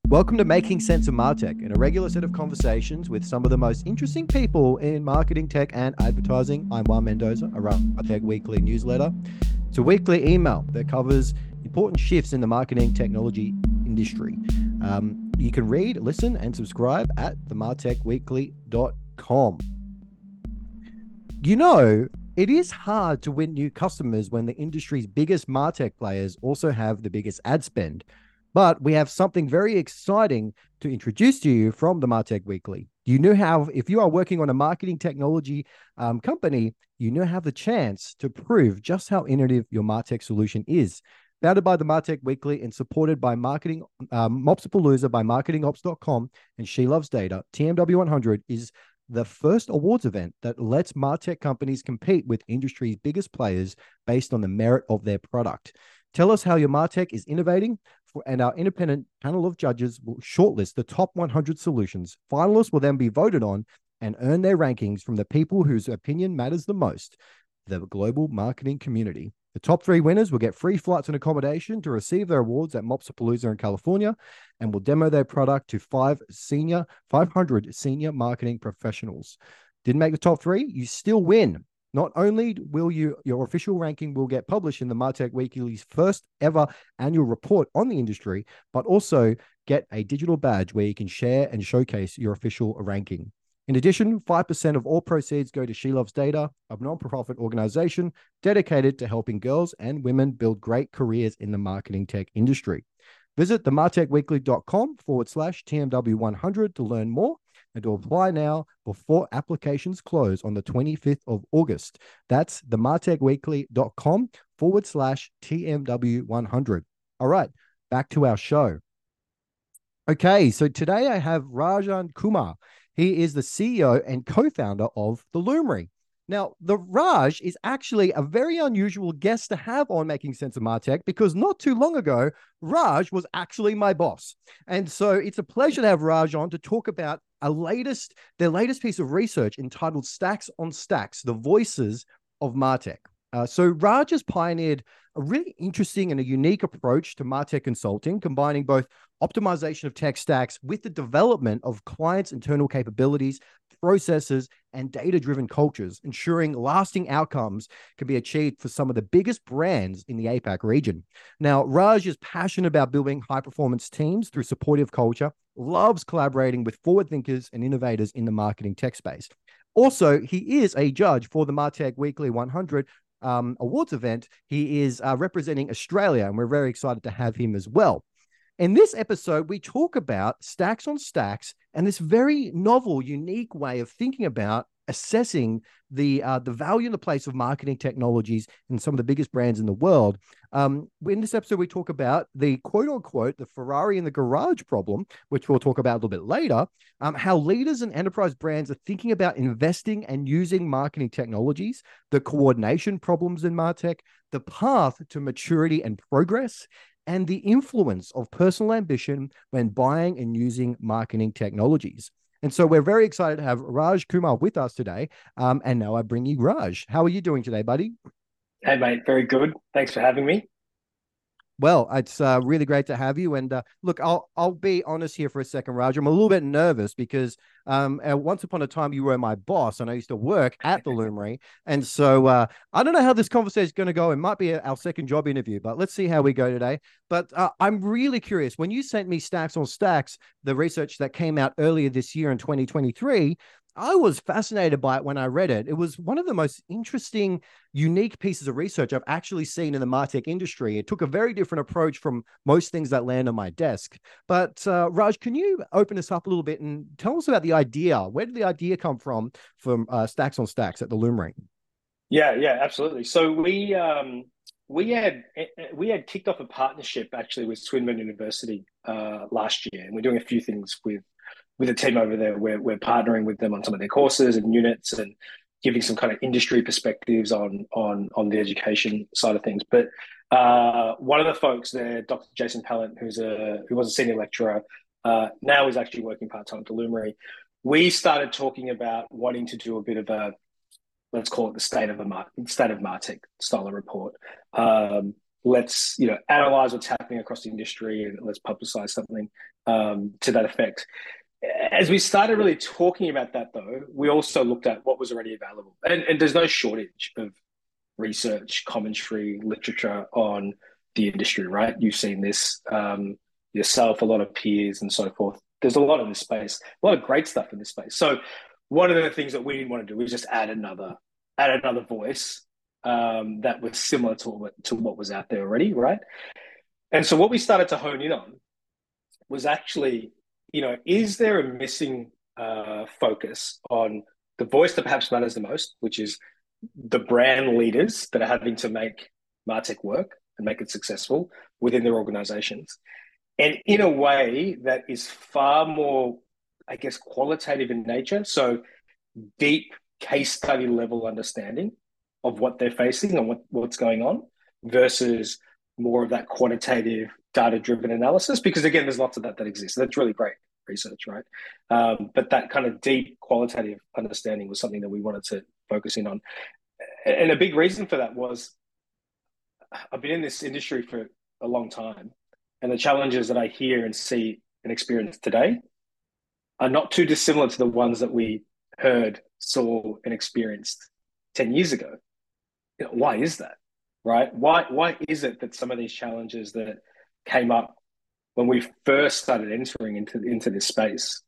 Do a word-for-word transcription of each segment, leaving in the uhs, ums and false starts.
Welcome to Making Sense of Martech, an irregular set of conversations with some of the most interesting people in marketing, tech, and advertising. I'm Juan Mendoza, I run Martech Weekly newsletter. It's a weekly email that covers important shifts in the marketing technology industry. Um, you can read, listen, and subscribe at the martech weekly dot com. You know, it is hard to win new customers when the industry's biggest martech players also have the biggest ad spend. But we have something very exciting to introduce to you from the Martech Weekly. You know how, if you are working on a marketing technology um, company, you now have the chance to prove just how innovative your Martech solution is. Founded by the Martech Weekly and supported by marketing um, Mopsapalooza by marketing ops dot com and She Loves Data, T M W one hundred is the first awards event that lets Martech companies compete with industry's biggest players based on the merit of their product. Tell us how your Martech is innovating, and our independent panel of judges will shortlist the top one hundred solutions. Finalists will then be voted on and earn their rankings from the people whose opinion matters the most, the global marketing community. The top three winners will get free flights and accommodation to receive their awards at Mopsapalooza in California, and will demo their product to five senior, five hundred senior marketing professionals. Didn't make the top three? You still win. Not only will you, your official ranking will get published in the Martech Weekly's first ever annual report on the industry, but also get a digital badge where you can share and showcase your official ranking. In addition, five percent of all proceeds go to She Loves Data, a non-profit organization dedicated to helping girls and women build great careers in the marketing tech industry. Visit the martech weekly dot com forward slash T M W one hundred to learn more and to apply now before applications close on the twenty-fifth of August. That's the martech weekly dot com forward slash T M W one hundred. All right, back to our show. Okay, so today I have Rajan Kumar. He is the C E O and co-founder of The Luminary. Now, the Raj is actually a very unusual guest to have on Making Sense of Martech, because not too long ago, Raj was actually my boss. And so it's a pleasure to have Raj on to talk about a latest, their latest piece of research entitled Stacks on Stacks, the Voices of Martech. Uh, so Raj has pioneered a really interesting and a unique approach to Martech consulting, combining both optimization of tech stacks with the development of clients' internal capabilities, processes, and data-driven cultures, ensuring lasting outcomes can be achieved for some of the biggest brands in the APAC region. Now, Raj is passionate about building high-performance teams through supportive culture, loves collaborating with forward thinkers and innovators in the marketing tech space. Also, he is a judge for the Martech Weekly one hundred um, awards event. He is uh, representing Australia, and we're very excited to have him as well. In this episode, we talk about stacks on stacks and this very novel, unique way of thinking about assessing the uh, the value and the place of marketing technologies in some of the biggest brands in the world. Um, in this episode, we talk about the quote unquote, the Ferrari in the garage problem, which we'll talk about a little bit later, um, how leaders and enterprise brands are thinking about investing and using marketing technologies, the coordination problems in MarTech, the path to maturity and progress, and the influence of personal ambition when buying and using marketing technologies. And so we're very excited to have Raj Kumar with us today. Um, and now I bring you Raj. How are you doing today, buddy? Hey, mate. Very good. Thanks for having me. Well, it's uh, really great to have you. And uh, look, I'll I'll be honest here for a second, Raj. I'm a little bit nervous because um, uh, once upon a time you were my boss, and I used to work at the Luminary. And so uh, I don't know how this conversation is going to go. It might be a, our second job interview, but let's see how we go today. But uh, I'm really curious. When you sent me Stacks on Stacks, the research that came out earlier this year in twenty twenty-three, I was fascinated by it when I read it. It was one of the most interesting, unique pieces of research I've actually seen in the MarTech industry. It took a very different approach from most things that land on my desk. But uh, Raj, can you open us up a little bit and tell us about the idea? Where did the idea come from, from uh, Stacks on Stacks at the Luminary? Yeah, yeah, absolutely. So we um, we had we had kicked off a partnership actually with Swinburne University uh, last year, and we're doing a few things with with a team over there. We're we're partnering with them on some of their courses and units, and giving some kind of industry perspectives on on on the education side of things. But uh, one of the folks there, Doctor Jason Pallant, who's a who was a senior lecturer, uh, now is actually working part time at the Luminary. We started talking about wanting to do a bit of a, let's call it the state of a state of Martech style of report. Um, let's, you know, analyze what's happening across the industry and let's publicize something um, to that effect. As we started really talking about that, though, we also looked at what was already available. And, and there's no shortage of research, commentary, literature on the industry, right? You've seen this um, yourself, a lot of peers and so forth. There's a lot in this space, a lot of great stuff in this space. So one of the things that we didn't want to do was just add another, add another voice um, that was similar to what, to what was out there already, right? And so what we started to hone in on was actually, you know, is there a missing uh, focus on the voice that perhaps matters the most, which is the brand leaders that are having to make MarTech work and make it successful within their organizations. And in a way that is far more, I guess, qualitative in nature. So deep case study level understanding of what they're facing and what, what's going on versus more of that quantitative data-driven analysis. Because again, there's lots of that that exists. That's really great research, right? Um, but that kind of deep qualitative understanding was something that we wanted to focus in on. And a big reason for that was I've been in this industry for a long time, and the challenges that I hear and see and experience today are not too dissimilar to the ones that we heard, saw, and experienced ten years ago. You know, why is that, right? Why, why is it that some of these challenges that came up when we first started entering into, into this space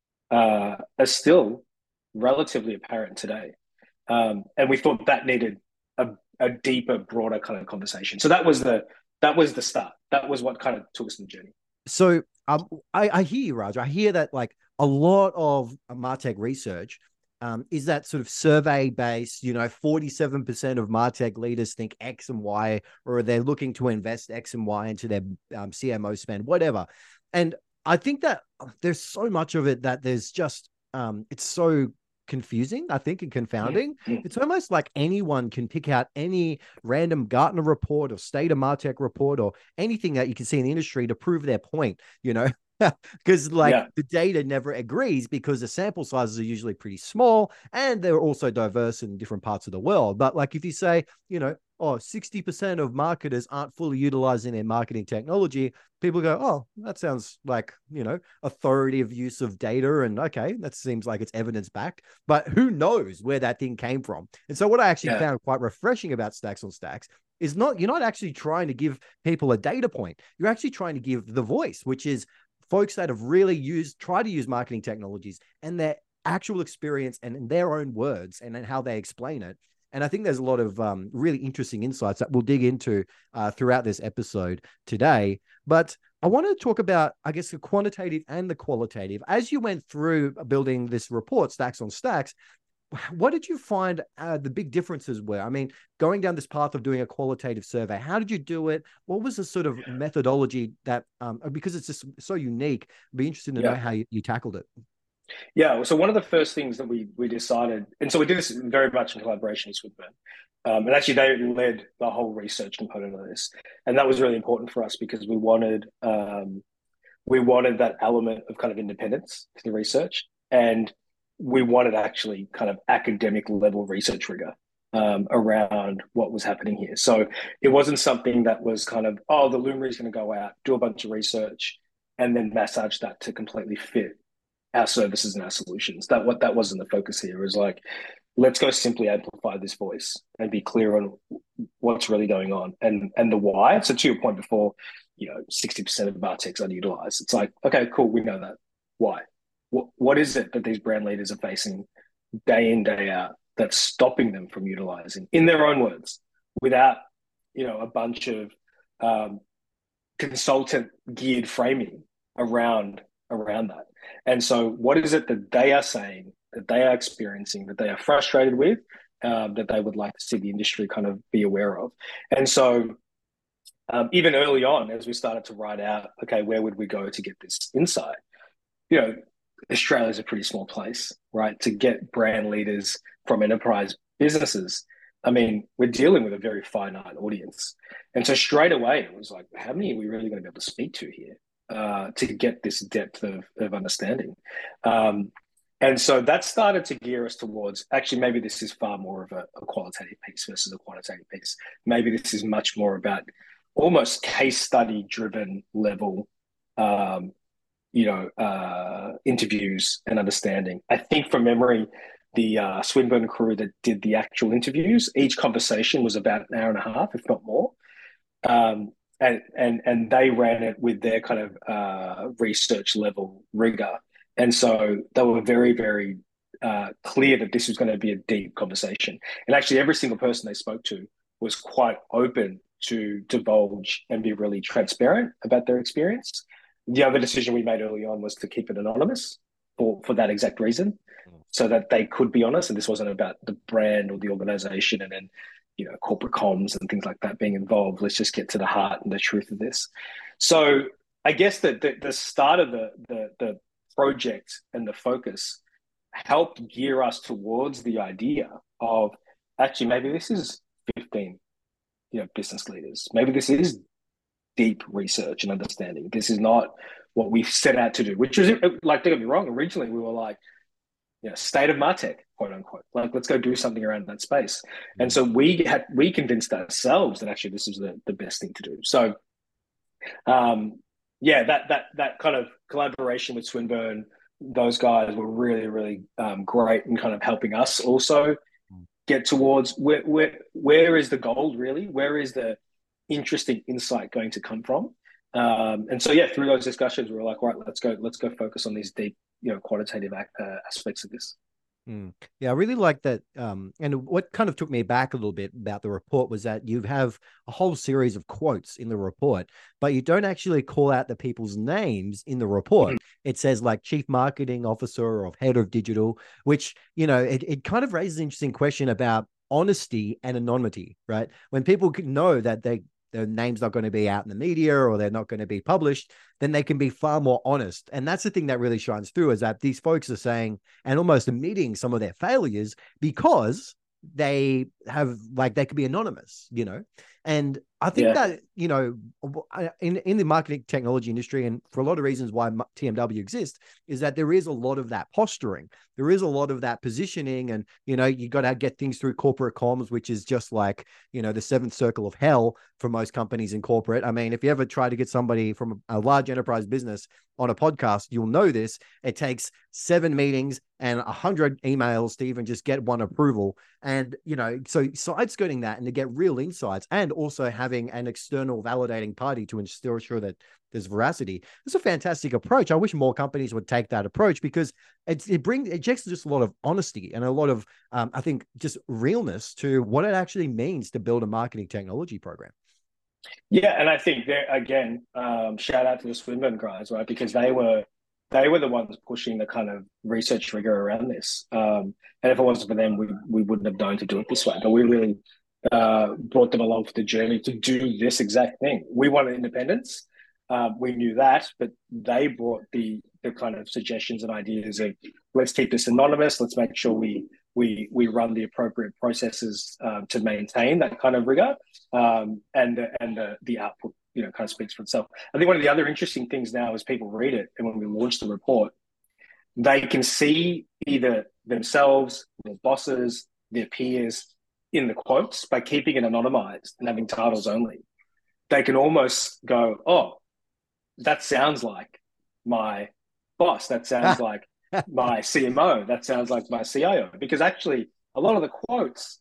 uh, are still relatively apparent today? Um, and we thought that needed a, a deeper, broader kind of conversation. So that was the that was the start. That was what kind of took us on the journey. So um, I, I hear you, Raj. I hear that like a lot of MarTech research um, is that sort of survey based, you know, forty-seven percent of MarTech leaders think X and Y, or they're looking to invest X and Y into their um, C M O spend, whatever. And I think that there's so much of it that there's just, um, it's so confusing, I think, and confounding. Mm-hmm. It's almost like anyone can pick out any random Gartner report or State of MarTech report or anything that you can see in the industry to prove their point, you know, because like yeah. the data never agrees because the sample sizes are usually pretty small and they're also diverse in different parts of the world. But like if you say, you know, oh, sixty percent of marketers aren't fully utilizing their marketing technology, people go, oh, that sounds like, you know, authoritative use of data. And okay, that seems like it's evidence backed, but who knows where that thing came from? And so what I actually yeah. found quite refreshing about Stacks on Stacks is not, you're not actually trying to give people a data point. You're actually trying to give the voice, which is folks that have really used, try to use marketing technologies and their actual experience and in their own words and then how they explain it. And I think there's a lot of um, really interesting insights that we'll dig into uh, throughout this episode today. But I want to talk about, I guess, the quantitative and the qualitative. As you went through building this report, Stacks on Stacks, what did you find uh, the big differences were? I mean, going down this path of doing a qualitative survey, how did you do it? What was the sort of methodology that, um, because it's just so unique, I'd be interested to yeah. know how you, you tackled it. Yeah, so one of the first things that we we decided, and so we did this very much in collaboration with Swinburne, um, and actually they led the whole research component of this, and that was really important for us because we wanted um, we wanted that element of kind of independence to the research, and we wanted actually kind of academic level research rigor um, around what was happening here. So it wasn't something that was kind of, oh, the Luminary is going to go out, do a bunch of research, and then massage that to completely fit our services and our solutions. That what that wasn't the focus here. It was like, let's go simply amplify this voice and be clear on what's really going on and and the why. So to your point before, you know, sixty percent of MarTech's underutilized. It's like, okay, cool, we know that. Why? What what is it that these brand leaders are facing day in, day out that's stopping them from utilizing, in their own words, without, you know, a bunch of um, consultant geared framing around around that. And so what is it that they are saying, that they are experiencing, that they are frustrated with, um, that they would like to see the industry kind of be aware of? And so um, even early on, as we started to write out, okay, where would we go to get this insight? You know, Australia is a pretty small place, right? To get brand leaders from enterprise businesses, I mean, we're dealing with a very finite audience. And so straight away, it was like, how many are we really going to be able to speak to here? Uh, to get this depth of, of understanding. Um, and so that started to gear us towards, actually, maybe this is far more of a, a qualitative piece versus a quantitative piece. Maybe this is much more about almost case study driven level, um, you know, uh, interviews and understanding. I think from memory, the uh, Swinburne crew that did the actual interviews, each conversation was about an hour and a half, if not more. Um, and, and, and they ran it with their kind of uh, research level rigor. And so they were very, very uh, clear that this was going to be a deep conversation. And actually, every single person they spoke to was quite open to divulge and be really transparent about their experience. The other decision we made early on was to keep it anonymous for, for that exact reason, so that they could be honest. And this wasn't about the brand or the organization and then, you know, corporate comms and things like that being involved. Let's just get to the heart and the truth of this. So I guess that the, the start of the, the, the project and the focus helped gear us towards the idea of actually, maybe this is fifteen, you know, business leaders. Maybe this is deep research and understanding. This is not what we set out to do, which was, like, don't get me wrong, originally we were like, you know, state of MarTech, quote unquote, like, let's go do something around that space. Mm-hmm. And so we had, we convinced ourselves that actually this is the, the best thing to do. So, um, yeah, that, that, that kind of collaboration with Swinburne, those guys were really, really um, great in kind of helping us also get towards where, where, where is the gold really? Where is the interesting insight going to come from? Um, and so, yeah, through those discussions, we were like, all right, let's go, let's go focus on these deep, you know, quantitative uh, aspects of this. Mm. Yeah, I really like that. Um, and what kind of took me back a little bit about the report was that you have a whole series of quotes in the report, but you don't actually call out the people's names in the report. Mm-hmm. It says like chief marketing officer or head of digital, which, you know, it, it kind of raises an interesting question about honesty and anonymity, right? When people can know that they their name's not going to be out in the media or they're not going to be published, then they can be far more honest. And that's the thing that really shines through, is that these folks are saying and almost admitting some of their failures because they have, like, they could be anonymous, you know? And I think yeah. that, you know, in, in the marketing technology industry, and for a lot of reasons why T M W exists, is that there is a lot of that posturing. There is a lot of that positioning. And, you know, you got to get things through corporate comms, which is just like, you know, the seventh circle of hell for most companies in corporate. I mean, if you ever try to get somebody from a large enterprise business on a podcast, you'll know this. It takes seven meetings and a hundred emails to even just get one approval. And, you know, so side skirting that and to get real insights, and also having an external validating party to ensure sure that there's veracity. It's a fantastic approach. I wish more companies would take that approach, because it, it brings, it injects just a lot of honesty and a lot of, um, I think, just realness to what it actually means to build a marketing technology program. Yeah, and I think that, again, um, shout out to the Swinburne guys, right? Because they were they were the ones pushing the kind of research rigor around this. Um, and if it wasn't for them, we we wouldn't have known to do it this way. But we really uh, brought them along for the journey to do this exact thing. We wanted independence. Uh, we knew that, but they brought the the kind of suggestions and ideas of, let's keep this anonymous. Let's make sure we we we run the appropriate processes uh, to maintain that kind of rigor, um, and and the the output, you know, kind of speaks for itself. I think one of the other interesting things now is people read it, and when we launch the report, they can see either themselves, their bosses, their peers in the quotes. By keeping it anonymized and having titles only, they can almost go, oh, that sounds like my boss. That sounds like my C M O. That sounds like my C I O. Because actually, a lot of the quotes,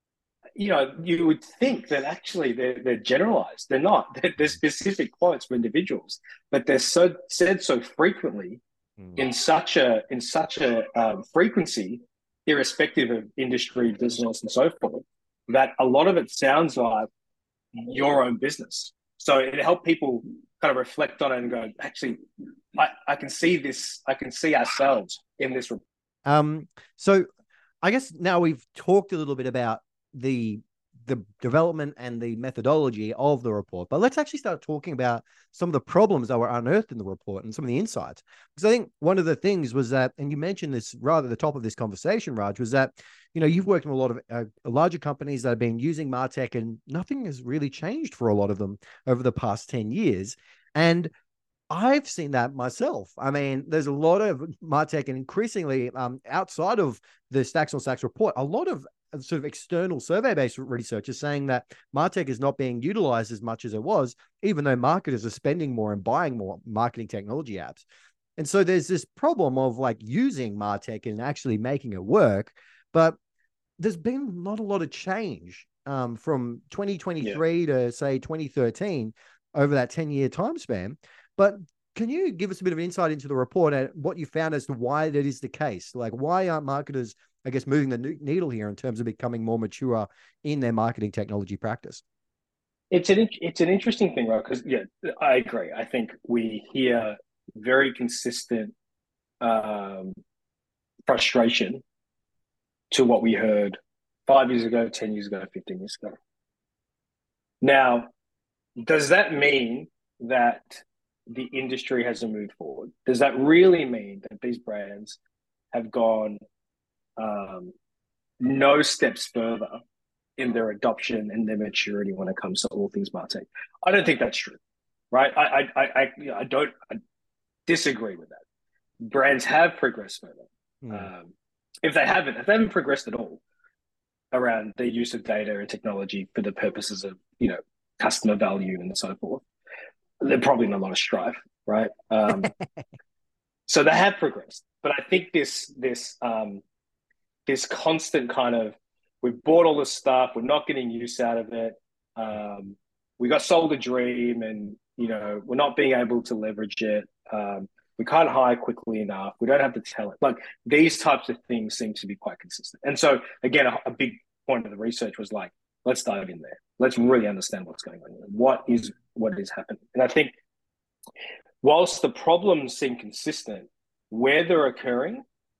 you know, you would think that actually they're, they're generalized. They're not. They're, they're specific quotes for individuals, but they're so said so frequently, mm. in such a in such a um, frequency, irrespective of industry, business, and so forth, that a lot of it sounds like your own business. So it helped people kind of reflect on it and go, actually, I, I can see this. I can see ourselves in this. Um. So I guess now we've talked a little bit about the the development and the methodology of the report, but let's actually start talking about some of the problems that were unearthed in the report and some of the insights. Because I think one of the things was that, and you mentioned this right at the top of this conversation, Raj, was that, you know, you've worked in a lot of uh, larger companies that have been using MarTech, and nothing has really changed for a lot of them over the past ten years. And I've seen that myself. I mean, there's a lot of MarTech, and increasingly um, outside of the Stacks on Stacks report, a lot of sort of external survey-based research is saying that MarTech is not being utilized as much as it was, even though marketers are spending more and buying more marketing technology apps. And so there's this problem of like using MarTech and actually making it work, but there's been not a lot of change um, from twenty twenty-three yeah. to say twenty thirteen over that ten year time span. But can you give us a bit of insight into the report and what you found as to why that is the case? Like, why aren't marketers, I guess, moving the needle here in terms of becoming more mature in their marketing technology practice? It's an it's an interesting thing, right? Because yeah, I agree. I think we hear very consistent um, frustration to what we heard five years ago, ten years ago, fifteen years ago. Now, does that mean that the industry hasn't moved forward? Does that really mean that these brands have gone um, no steps further in their adoption and their maturity when it comes to all things MarTech? I don't think that's true, right? I I I, you know, I don't I disagree with that. Brands have progressed further. Mm. Um, if they haven't, if they haven't progressed at all around the use of data and technology for the purposes of, you know, customer value and so forth, they're probably in a lot of strife, right? Um, so they have progressed, but I think this this um, this constant kind of, we've bought all this stuff, we're not getting use out of it. Um, we got sold a dream, and you know we're not being able to leverage it. Um, we can't hire quickly enough. We don't have the talent. Like, these types of things seem to be quite consistent. And so again, a, a big point of the research was like, let's dive in there. Let's really understand what's going on here. What is what is happening? And I think whilst the problems seem consistent, where they're occurring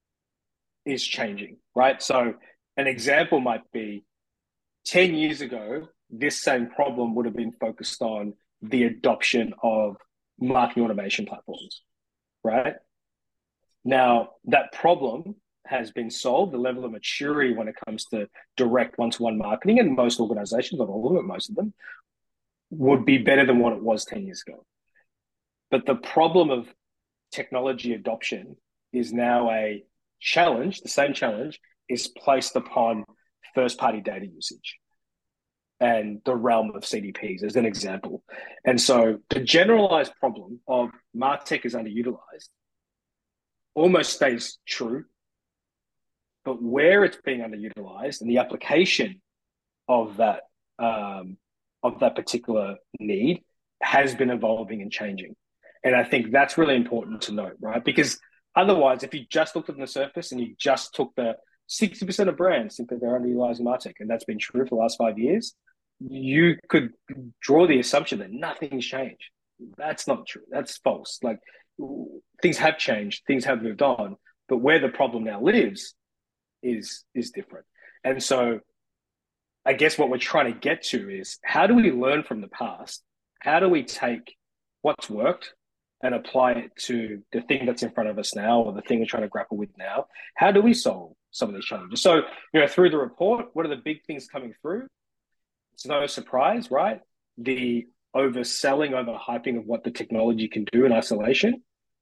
is changing, right? So an example might be ten years ago, this same problem would have been focused on the adoption of marketing automation platforms, right? Now, that problem has been solved. The level of maturity when it comes to direct one-to-one marketing, and most organizations, not all of them, most of them, would be better than what it was ten years ago. But the problem of technology adoption is now a challenge. The same challenge is placed upon first-party data usage and the realm of C D Ps as an example. And so the generalized problem of MarTech is underutilized almost stays true, but where it's being underutilized and the application of that um, of that particular need has been evolving and changing. And I think that's really important to note, right? Because otherwise, if you just looked at the surface and you just took the sixty percent of brands think that they're underutilizing MarTech, and that's been true for the last five years, you could draw the assumption that nothing's changed. That's not true. That's false. Like, things have changed, things have moved on, but where the problem now lives is is different. And so I guess what we're trying to get to is, how do we learn from the past? How do we take what's worked and apply it to the thing that's in front of us now, or the thing we're trying to grapple with now? How do we solve some of these challenges? So, you know, through the report, what are the big things coming through? It's no surprise, right? The overselling, overhyping of what the technology can do in isolation.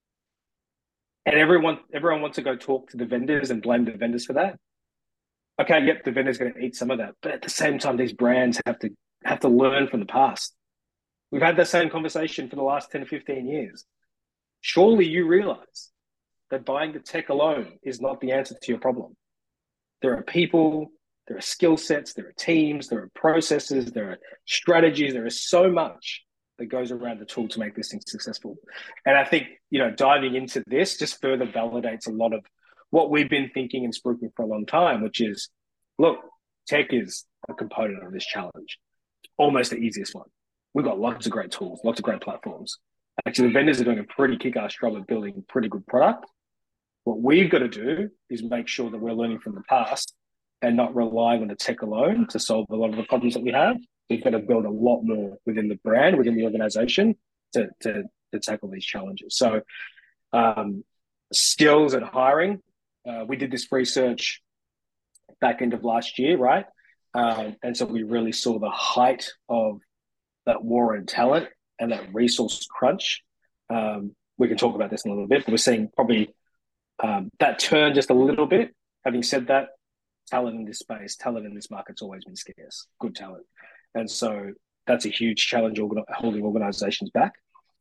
And everyone everyone wants to go talk to the vendors and blame the vendors for that. Okay, yep, the vendor's going to eat some of that. But at the same time, these brands have to have to learn from the past. We've had the same conversation for the last ten to fifteen years. Surely you realize that buying the tech alone is not the answer to your problem. There are people, there are skill sets, there are teams, there are processes, there are strategies, there is so much that goes around the tool to make this thing successful. And I think, you know, diving into this just further validates a lot of what we've been thinking and spruiking for a long time, which is, look, tech is a component of this challenge. It's almost the easiest one. We've got lots of great tools, lots of great platforms. Actually, the vendors are doing a pretty kick-ass job of building pretty good product. What we've got to do is make sure that we're learning from the past and not relying on the tech alone to solve a lot of the problems that we have. We've got to build a lot more within the brand, within the organization to, to, to tackle these challenges. So um, skills and hiring, uh, we did this research back end of last year, right? Um, and so we really saw the height of that war on talent and that resource crunch. Um, we can talk about this in a little bit, but we're seeing probably um, that turn just a little bit. Having said that, talent in this space, talent in this market's always been scarce, good talent. And so that's a huge challenge organ- holding organizations back.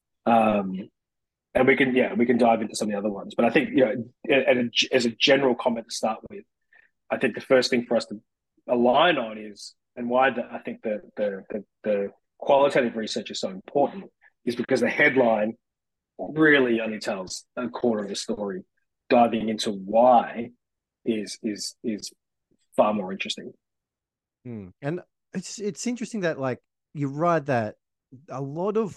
Um, and we can, yeah, we can dive into some of the other ones. But I think, you know, a, as a general comment to start with, I think the first thing for us to align on is, and why the, I think the, the, the, the qualitative research is so important, is because the headline really only tells a quarter of the story. Diving into why is is is far more interesting. Hmm. And it's it's interesting that, like, you're right that a lot of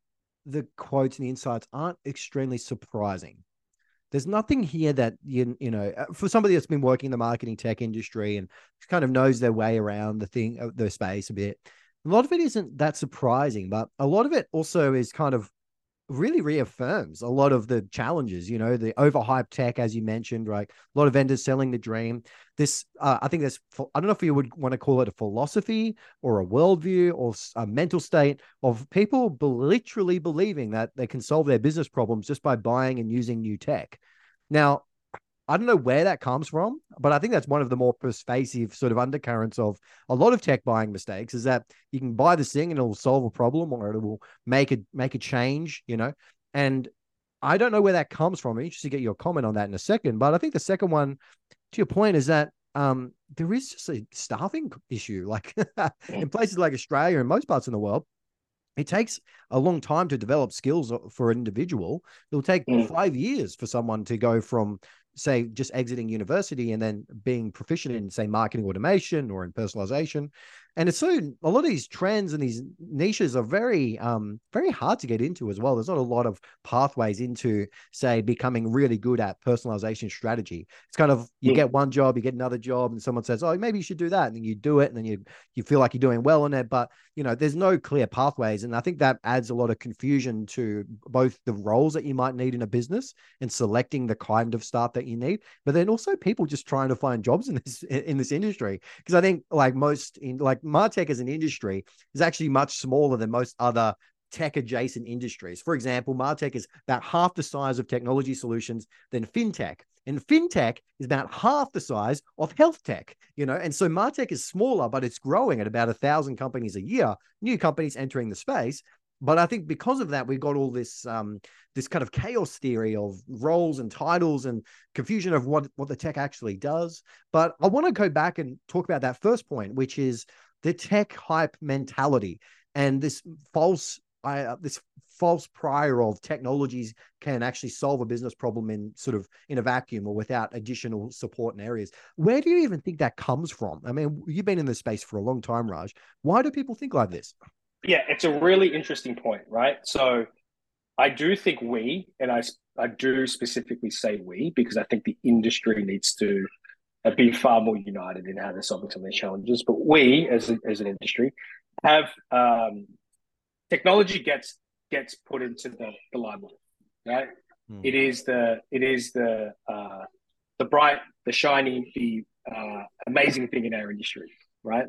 the quotes and the insights aren't extremely surprising. There's nothing here that you you know for somebody that's been working in the marketing tech industry and kind of knows their way around the thing, the space a bit. A lot of it isn't that surprising, but a lot of it also is kind of really reaffirms a lot of the challenges, you know, the overhyped tech, as you mentioned, right? A lot of vendors selling the dream. This, uh, I think there's, I don't know if you would want to call it a philosophy or a worldview or a mental state of people literally believing that they can solve their business problems just by buying and using new tech. Now, I don't know where that comes from, but I think that's one of the more pervasive sort of undercurrents of a lot of tech buying mistakes, is that you can buy this thing and it'll solve a problem or it will make a make a change, you know. And I don't know where that comes from. I'm interested to get your comment on that in a second. But I think the second one, to your point, is that um, there is just a staffing issue. Like in places like Australia and most parts in the world, it takes a long time to develop skills for an individual. It'll take Mm. five years for someone to go from, say, just exiting university and then being proficient in, say, marketing automation or in personalization. And it's so, a lot of these trends and these niches are very, um, very hard to get into as well. There's not a lot of pathways into, say, becoming really good at personalization strategy. It's kind of, you Mm. get one job, you get another job, and someone says, oh, maybe you should do that. And then you do it, and then you, you feel like you're doing well in it. But, you know, there's no clear pathways. And I think that adds a lot of confusion to both the roles that you might need in a business and selecting the kind of staff that you need, but then also people just trying to find jobs in this in this industry. Because I think, like most in like MarTech as an industry is actually much smaller than most other tech adjacent industries. For example, MarTech is about half the size of technology solutions than fintech. And fintech is about half the size of health tech, you know, and so MarTech is smaller, but it's growing at about a thousand companies a year, new companies entering the space. But I think because of that, we've got all this um, this kind of chaos theory of roles and titles and confusion of what, what the tech actually does. But I want to go back and talk about that first point, which is the tech hype mentality and this false uh, this false prior of technologies can actually solve a business problem in sort of in a vacuum or without additional support in areas. Where do you even think that comes from? I mean, you've been in this space for a long time, Raj. Why do people think like this? Yeah, it's a really interesting point, right? So I do think we, and I, I do specifically say we, because I think the industry needs to be far more united in how they're solving some of these challenges. But we, as, a, as an industry, have um, technology gets gets put into the, the limelight, right? Hmm. It is the it is the uh, the bright, the shiny, the uh, amazing thing in our industry, right?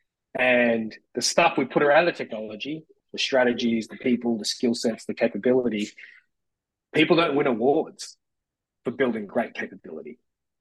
And the stuff we put around the technology, the strategies, the people, the skill sets, the capability, people don't win awards for building great capability.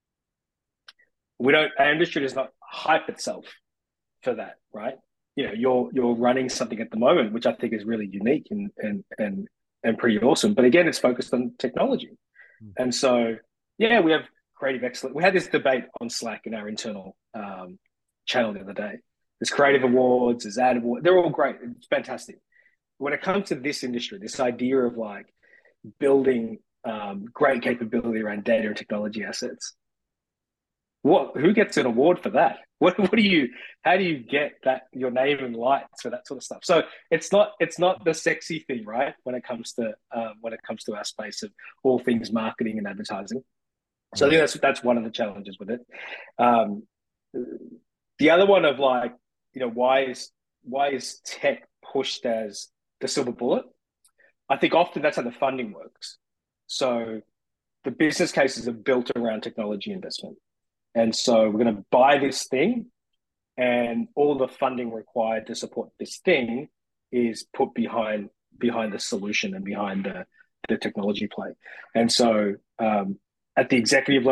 We don't, our industry does not hype itself for that, right? You know, you're you're running something at the moment, which I think is really unique and and and and pretty awesome. But again, it's focused on technology. Mm. And so, yeah, we have creative excellence. We had this debate on Slack in our internal um, channel the other day. There's creative awards, there's ad awards. They're all great. It's fantastic. When it comes to this industry, this idea of like building um, great capability around data and technology assets, what? Who gets an award for that? What? What do you? How do you get that your name in lights for that sort of stuff? So it's not it's not the sexy thing, right? When it comes to um, when it comes to our space of all things marketing and advertising. So I think that's that's one of the challenges with it. Um, the other one of like, you know, why is why is tech pushed as the silver bullet? I think often that's how the funding works. So the business cases are built around technology investment. And so we're going to buy this thing, and all the funding required to support this thing is put behind behind the solution and behind the, the technology play. And so um, at the executive level,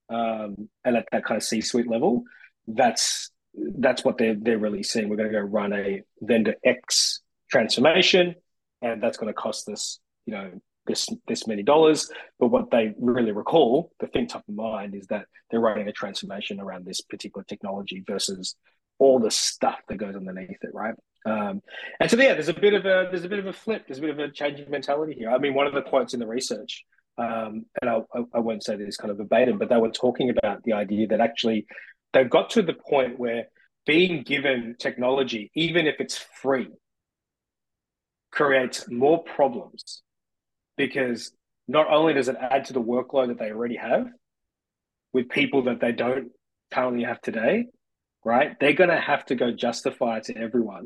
um, and at that kind of C-suite level, that's that's what they're they're really seeing. We're going to go run a vendor X transformation, and that's going to cost us, you know, this this many dollars. But what they really recall, the thing top of mind, is that they're running a transformation around this particular technology versus all the stuff that goes underneath it, right? Um, and so yeah, there's a bit of a there's a bit of a flip, there's a bit of a change of mentality here. I mean, one of the points in the research, um, and I, I won't say this kind of verbatim, but they were talking about the idea that actually they've got to the point where being given technology, even if it's free, creates more problems, because not only does it add to the workload that they already have with people that they don't currently have today, right? They're going to have to go justify to everyone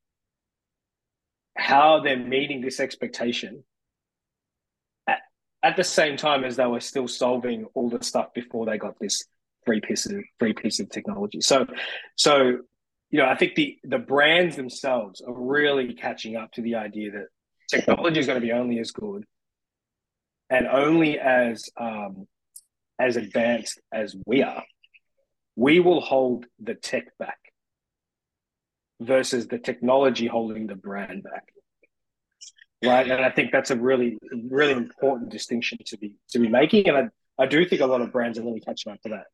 how they're meeting this expectation at, at the same time as they were still solving all the stuff before they got this free piece of free piece of technology. So, so you know, I think the the brands themselves are really catching up to the idea that technology is going to be only as good and only as um, as advanced as we are. We will hold the tech back versus the technology holding the brand back, right? And I think that's a really, really important distinction to be to be making. And I, I do think a lot of brands are really catching up to that.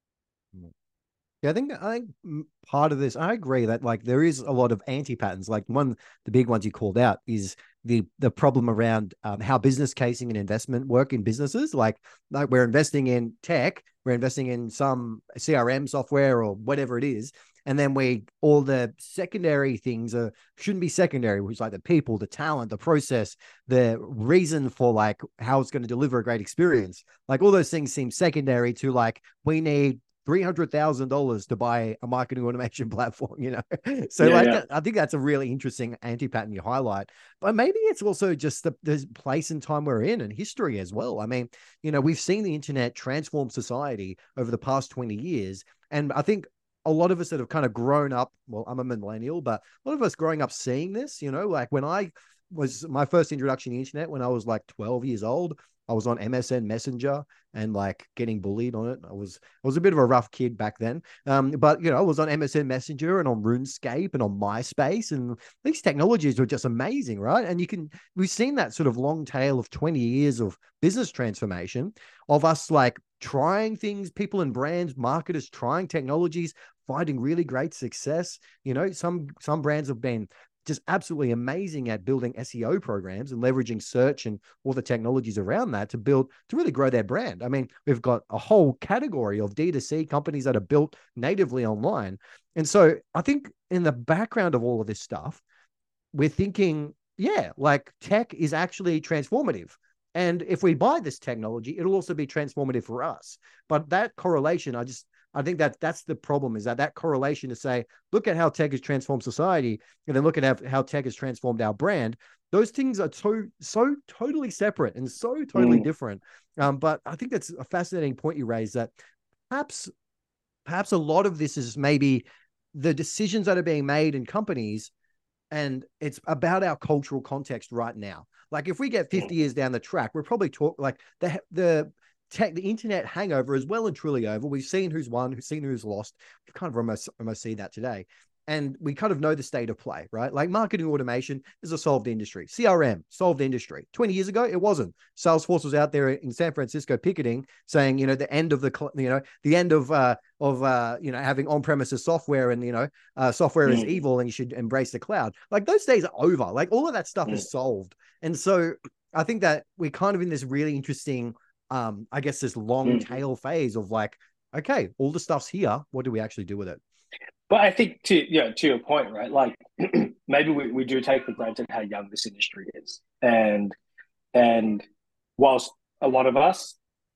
Yeah, I think I think part of this, I agree that like there is a lot of anti-patterns. Like one, the big ones you called out is the the problem around um, how business casing and investment work in businesses. Like, like we're investing in tech, we're investing in some C R M software or whatever it is, and then we all the secondary things are shouldn't be secondary, which is like the people, the talent, the process, the reason for like how it's going to deliver a great experience. Like all those things seem secondary to like we need three hundred thousand dollars to buy a marketing automation platform, you know? So yeah, like, yeah. I think that's a really interesting anti-pattern you highlight, but maybe it's also just the, the place and time we're in and history as well. I mean, you know, we've seen the internet transform society over the past twenty years. And I think a lot of us that have kind of grown up, well, I'm a millennial, but a lot of us growing up seeing this, you know, like when I was my first introduction to the internet when I was like twelve years old, I was on M S N Messenger and like getting bullied on it. I was I was a bit of a rough kid back then. Um, but you know, I was on M S N Messenger and on RuneScape and on MySpace, and these technologies were just amazing, right? And you can we've seen that sort of long tail of twenty years of business transformation of us like trying things, people and brands, marketers trying technologies, finding really great success. You know, some some brands have been just absolutely amazing at building S E O programs and leveraging search and all the technologies around that to build, to really grow their brand. I mean, we've got a whole category of D two C companies that are built natively online. And so I think in the background of all of this stuff, we're thinking, yeah, like tech is actually transformative. And if we buy this technology, it'll also be transformative for us. But that correlation, I just, I think that that's the problem, is that that correlation to say, look at how tech has transformed society, and then look at how, how tech has transformed our brand. Those things are so, so totally separate and so totally Mm. different. Um, but I think that's a fascinating point you raised, that perhaps, perhaps a lot of this is maybe the decisions that are being made in companies, and it's about our cultural context right now. Like if we get fifty years down the track, we're probably talk like the, the, tech, the internet hangover is well and truly over. We've seen who's won, we've seen who's lost. We've kind of almost almost seen that today. And we kind of know the state of play, right? Like marketing automation is a solved industry. C R M, solved industry. twenty years ago, it wasn't. Salesforce was out there in San Francisco picketing, saying, you know, the end of the, you know, the end of, uh, of, uh, you know, having on-premises software and, you know, uh, software Mm. is evil and you should embrace the cloud. Like those days are over. Like all of that stuff Mm. is solved. And so I think that we're kind of in this really interesting, um, I guess this long Mm. tail phase of like, okay, all the stuff's here. What do we actually do with it? But I think to you know, to your point, right? Like maybe we, we do take for granted how young this industry is. And and whilst a lot of us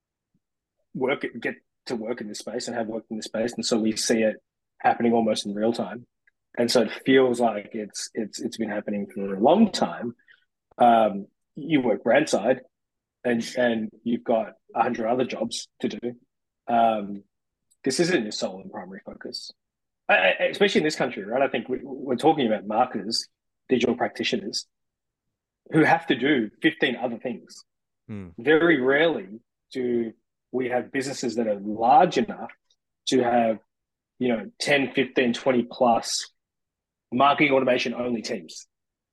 work get to work in this space and have worked in this space, and so we see it happening almost in real time. And so it feels like it's it's it's been happening for a long time. Um, you work brand side, and and you've got a hundred other jobs to do. Um, this isn't your sole and primary focus, I, especially in this country, right? I think we, we're talking about marketers, digital practitioners, who have to do fifteen other things. Hmm. Very rarely do we have businesses that are large enough to have, you know, ten, fifteen, twenty plus marketing automation only teams,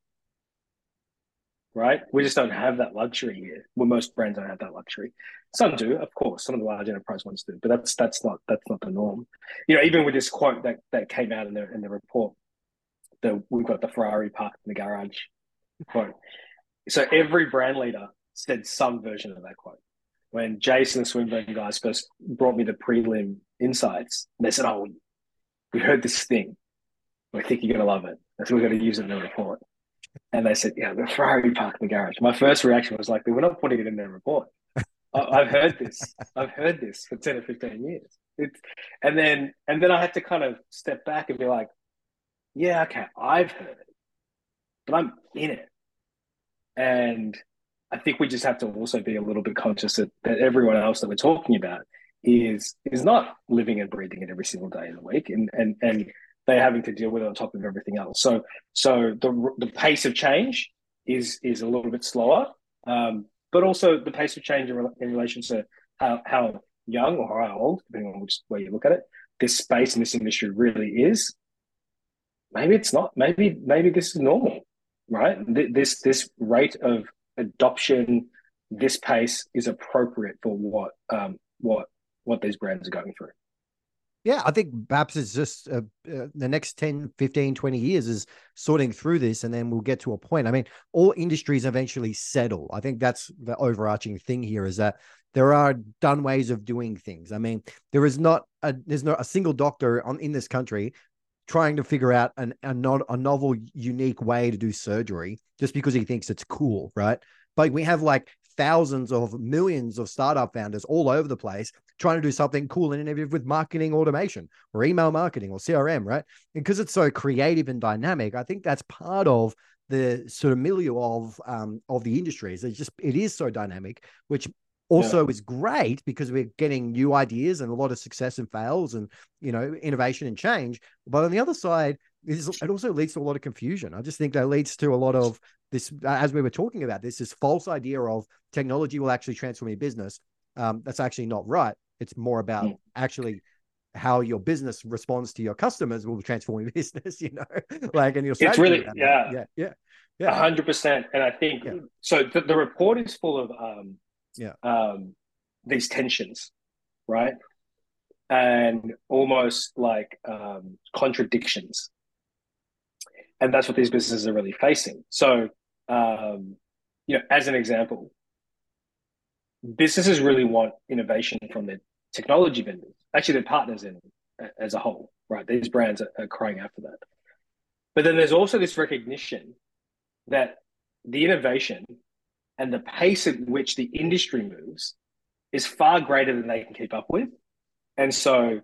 right? We just don't have that luxury here. Well, most brands don't have that luxury. Some do, of course. Some of the large enterprise ones do, but that's that's not that's not the norm. You know, even with this quote that that came out in the in the report, that we've got the Ferrari parked in the garage quote. So every brand leader said some version of that quote. When Jason and Swinburne guys first brought me the prelim insights, they said, "Oh, we heard this thing. We think you're going to love it. That's what we're going to use it in the report." And they said, "Yeah, the Ferrari parked in the garage." My first reaction was like, "We're not putting it in their report. I've heard this. I've heard this for ten or fifteen years." It's, and then and then I had to kind of step back and be like, "Yeah, okay, I've heard it, but I'm in it." And I think we just have to also be a little bit conscious that, that everyone else that we're talking about is is not living and breathing it every single day of the week, and and and they're having to deal with it on top of everything else. So so the the pace of change is is a little bit slower, um, but also the pace of change in, re- in relation to how how young or how old, depending on which way you look at it, this space in this industry really is. Maybe it's not. Maybe maybe this is normal, right? This this rate of adoption, this pace is appropriate for what um what what these brands are going through. Yeah, I think perhaps it's just uh, uh, the next ten, fifteen, twenty years is sorting through this, and then we'll get to a point. I mean, all industries eventually settle. I think that's the overarching thing here, is that there are done ways of doing things. I mean, there is not a, there's not a single doctor on in this country trying to figure out an, a, not, a novel, unique way to do surgery just because he thinks it's cool, right? But we have like thousands of millions of startup founders all over the place trying to do something cool and innovative with marketing automation or email marketing or C R M, right? And because it's so creative and dynamic, I think that's part of the sort of milieu of um, of the industries. It's just, it is so dynamic, which also yeah. is great because we're getting new ideas and a lot of success and fails and, you know, innovation and change. But on the other side, it also leads to a lot of confusion. I just think that leads to a lot of this, as we were talking about this, this false idea of technology will actually transform your business. Um, that's actually not right. It's more about mm. actually how your business responds to your customers will transform your business, you know, like, and your strategy. It's really, yeah, yeah, yeah, yeah. A hundred percent. And I think, yeah. so the, the report is full of, um, yeah, um, these tensions, right? And almost like, um, contradictions. And that's what these businesses are really facing. So, um, you know, as an example, businesses really want innovation from their technology vendors, actually their partners in as a whole, right? These brands are, are crying out for that. But then there's also this recognition that the innovation and the pace at which the industry moves is far greater than they can keep up with. And so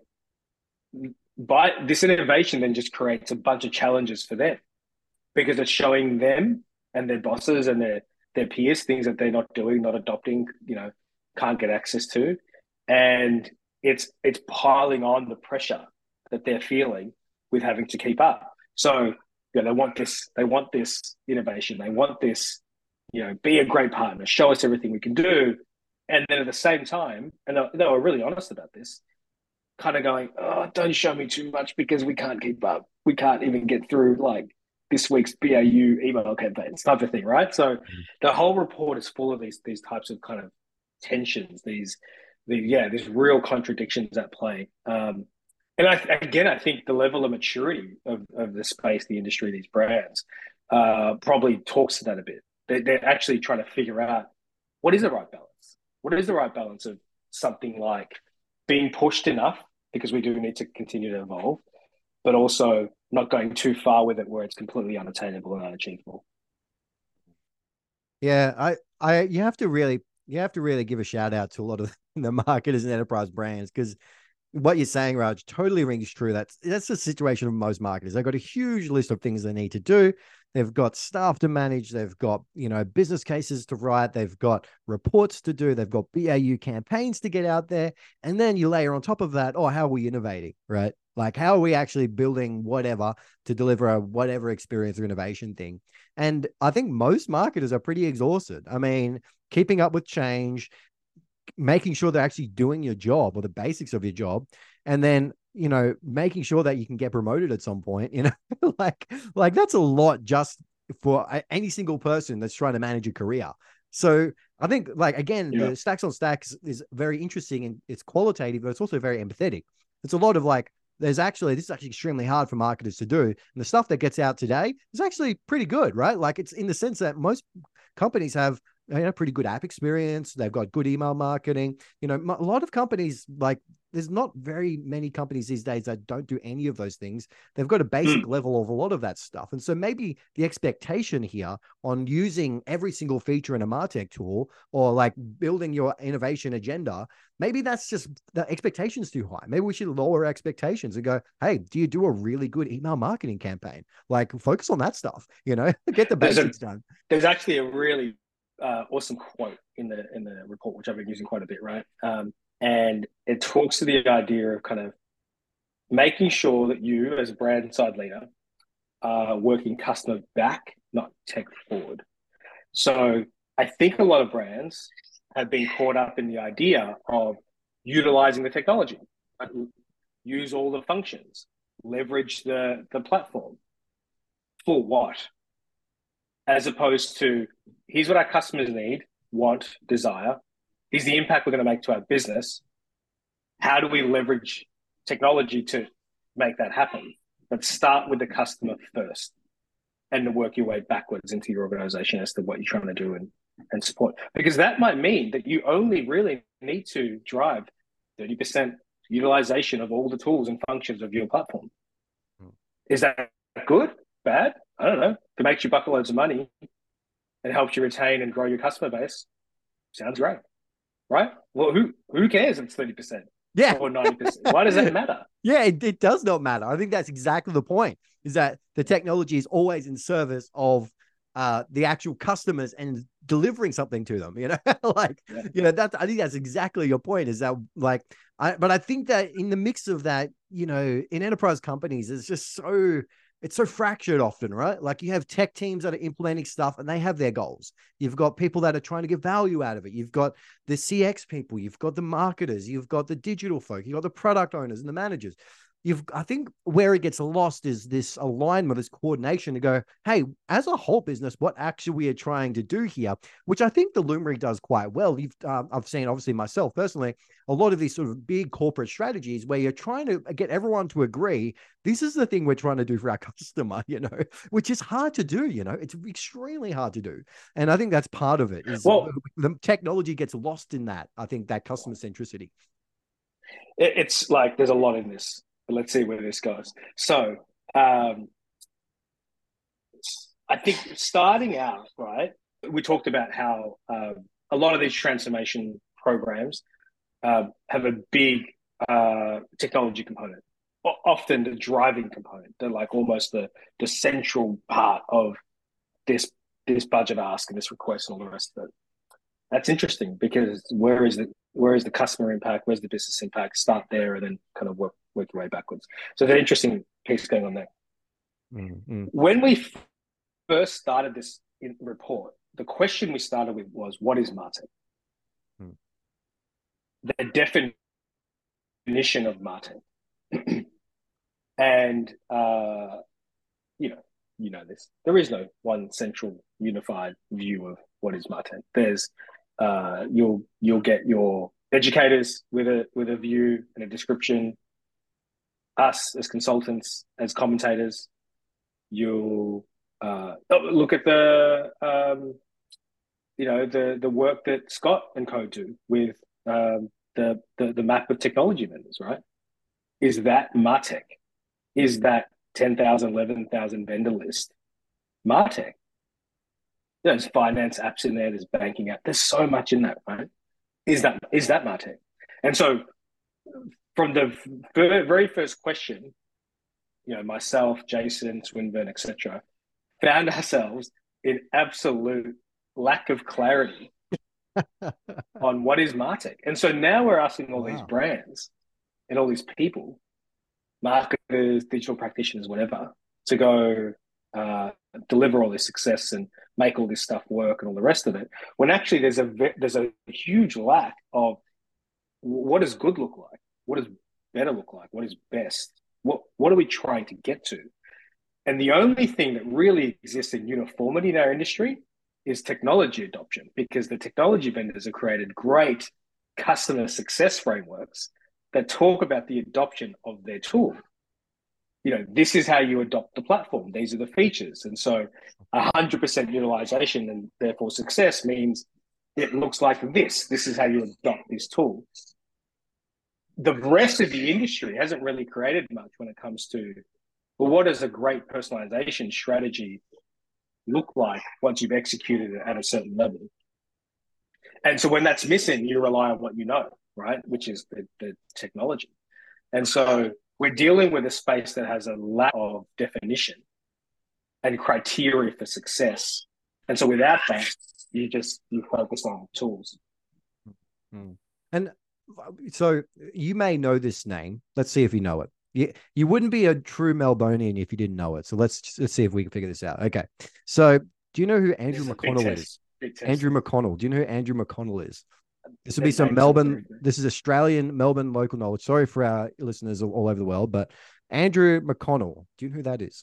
by this innovation then just creates a bunch of challenges for them, because it's showing them and their bosses and their, their peers things that they're not doing, not adopting, you know, can't get access to. And it's it's piling on the pressure that they're feeling with having to keep up. So, you know, they want this, they want this innovation, they want this, you know, be a great partner, show us everything we can do. And then at the same time, and they, they were really honest about this, kind of going, oh, don't show me too much because we can't keep up. We can't even get through like this week's B A U email campaigns type of thing, right? So mm-hmm. the whole report is full of these these types of kind of tensions, these, the yeah, these real contradictions at play. Um, and I, again, I think the level of maturity of, of the space, the industry, these brands, uh, probably talks to that a bit. They, they're actually trying to figure out what is the right balance. What is the right balance of something like being pushed enough, because we do need to continue to evolve, but also not going too far with it where it's completely unattainable and unachievable. Yeah, I, I, you have to really, you have to really give a shout out to a lot of the marketers and enterprise brands, because what you're saying, Raj, totally rings true. That's that's the situation of most marketers. They've got a huge list of things they need to do. They've got staff to manage. They've got, you know, business cases to write. They've got reports to do. They've got B A U campaigns to get out there. And then you layer on top of that, oh, how are we innovating, right? Like, how are we actually building whatever to deliver a whatever experience or innovation thing? And I think most marketers are pretty exhausted. I mean, keeping up with change, making sure they're actually doing your job or the basics of your job, and then, you know, making sure that you can get promoted at some point, you know, like, like that's a lot just for any single person that's trying to manage a career. So I think, like, again, yeah. the Stacks on Stacks is very interesting and it's qualitative, but it's also very empathetic. It's a lot of like, there's actually, this is actually extremely hard for marketers to do. And the stuff that gets out today is actually pretty good, right? Like, it's in the sense that most companies have, you know, pretty good app experience. They've got good email marketing. You know, a lot of companies, like, there's not very many companies these days that don't do any of those things. They've got a basic mm. level of a lot of that stuff. And so maybe the expectation here on using every single feature in a MarTech tool, or like building your innovation agenda, maybe that's just, the expectation's too high. Maybe we should lower expectations and go, hey, do you do a really good email marketing campaign? Like, focus on that stuff, you know, get the basics there's a, done. There's actually a really uh, awesome quote in the, in the report, which I've been using quite a bit, right? Um, And it talks to the idea of kind of making sure that you, as a brand side leader, are working customer back, not tech forward. So I think a lot of brands have been caught up in the idea of utilizing the technology, right? Use all the functions, leverage the, the platform. For what? As opposed to, here's what our customers need, want, desire. Here's the impact we're going to make to our business. How do we leverage technology to make that happen? But start with the customer first and to work your way backwards into your organization as to what you're trying to do and, and support. Because that might mean that you only really need to drive thirty percent utilization of all the tools and functions of your platform. Hmm. Is that good? Bad? I don't know. If it makes you bucket loads of money and helps you retain and grow your customer base, sounds great. Right? Well, who who cares if it's thirty percent? Yeah. Or ninety percent? Why does that matter? Yeah, it, it does not matter. I think that's exactly the point, is that the technology is always in service of uh, the actual customers and delivering something to them, you know, like, yeah. you know, that, I think that's exactly your point, is that, like, I, but I think that in the mix of that, you know, in enterprise companies, it's just so, it's so fractured often, right? Like, you have tech teams that are implementing stuff and they have their goals. You've got people that are trying to get value out of it. You've got the C X people, you've got the marketers, you've got the digital folk, you've got the product owners and the managers. You've, I think where it gets lost is this alignment, this coordination to go, hey, as a whole business, what actually we are trying to do here, which I think the Loomri does quite well. You've, um, I've seen, obviously myself personally, a lot of these sort of big corporate strategies where you're trying to get everyone to agree, this is the thing we're trying to do for our customer, you know, which is hard to do, you know, it's extremely hard to do. And I think that's part of it, is well, the technology gets lost in that, I think, that customer centricity. It's like, there's a lot in this. Let's see where this goes. So um, I think starting out, right, we talked about how um, a lot of these transformation programs uh, have a big uh, technology component, o- often the driving component. They're like almost the, the central part of this, this budget ask and this request and all the rest of it. That's interesting, because where is the where is the customer impact? Where's the business impact? Start there and then kind of work work your way backwards. So there's an interesting piece going on there. Mm-hmm. When we first started this report, the question we started with was, what is MarTech? Mm. The definition of MarTech. And uh, you know, you know this. There is no one central unified view of what is MarTech. There's Uh, you'll you'll get your educators with a with a view and a description. Us as consultants, as commentators, you'll uh, look at the um, you know the the work that Scott and co do with um, the, the the map of technology vendors. Right? Is that MarTech? Is that ten thousand, eleven thousand vendor list MarTech? There's finance apps in there, there's banking app. There's so much in that, right? Is that is that MarTech? And so from the very first question, you know, myself, Jason, Swinburne, et cetera, found ourselves in absolute lack of clarity on what is MarTech. And so now we're asking all wow. these brands and all these people, marketers, digital practitioners, whatever, to go uh, deliver all this success and make all this stuff work and all the rest of it. When actually there's a there's a huge lack of what does good look like? What does better look like? What is best? What what are we trying to get to? And the only thing that really exists in uniformity in our industry is technology adoption, because the technology vendors have created great customer success frameworks that talk about the adoption of their tool. You know, this is how you adopt the platform. These are the features. And so one hundred percent utilization and therefore success means it looks like this. This is how you adopt this tool. The rest of the industry hasn't really created much when it comes to, well, what does a great personalization strategy look like once you've executed it at a certain level? And so when that's missing, you rely on what you know, right? Which is the, the technology. And so we're dealing with a space that has a lack of definition and criteria for success. And so without that, you just, you focus on tools. Mm-hmm. And so you may know this name. Let's see if you know it. You, you wouldn't be a true Melbonian if you didn't know it. So let's let's see if we can figure this out. Okay. So do you know who Andrew McConnell is? Andrew McConnell. Do you know who Andrew McConnell is? This would be some Melbourne. This is Australian Melbourne local knowledge. Sorry for our listeners all over the world, but Andrew McConnell. Do you know who that is?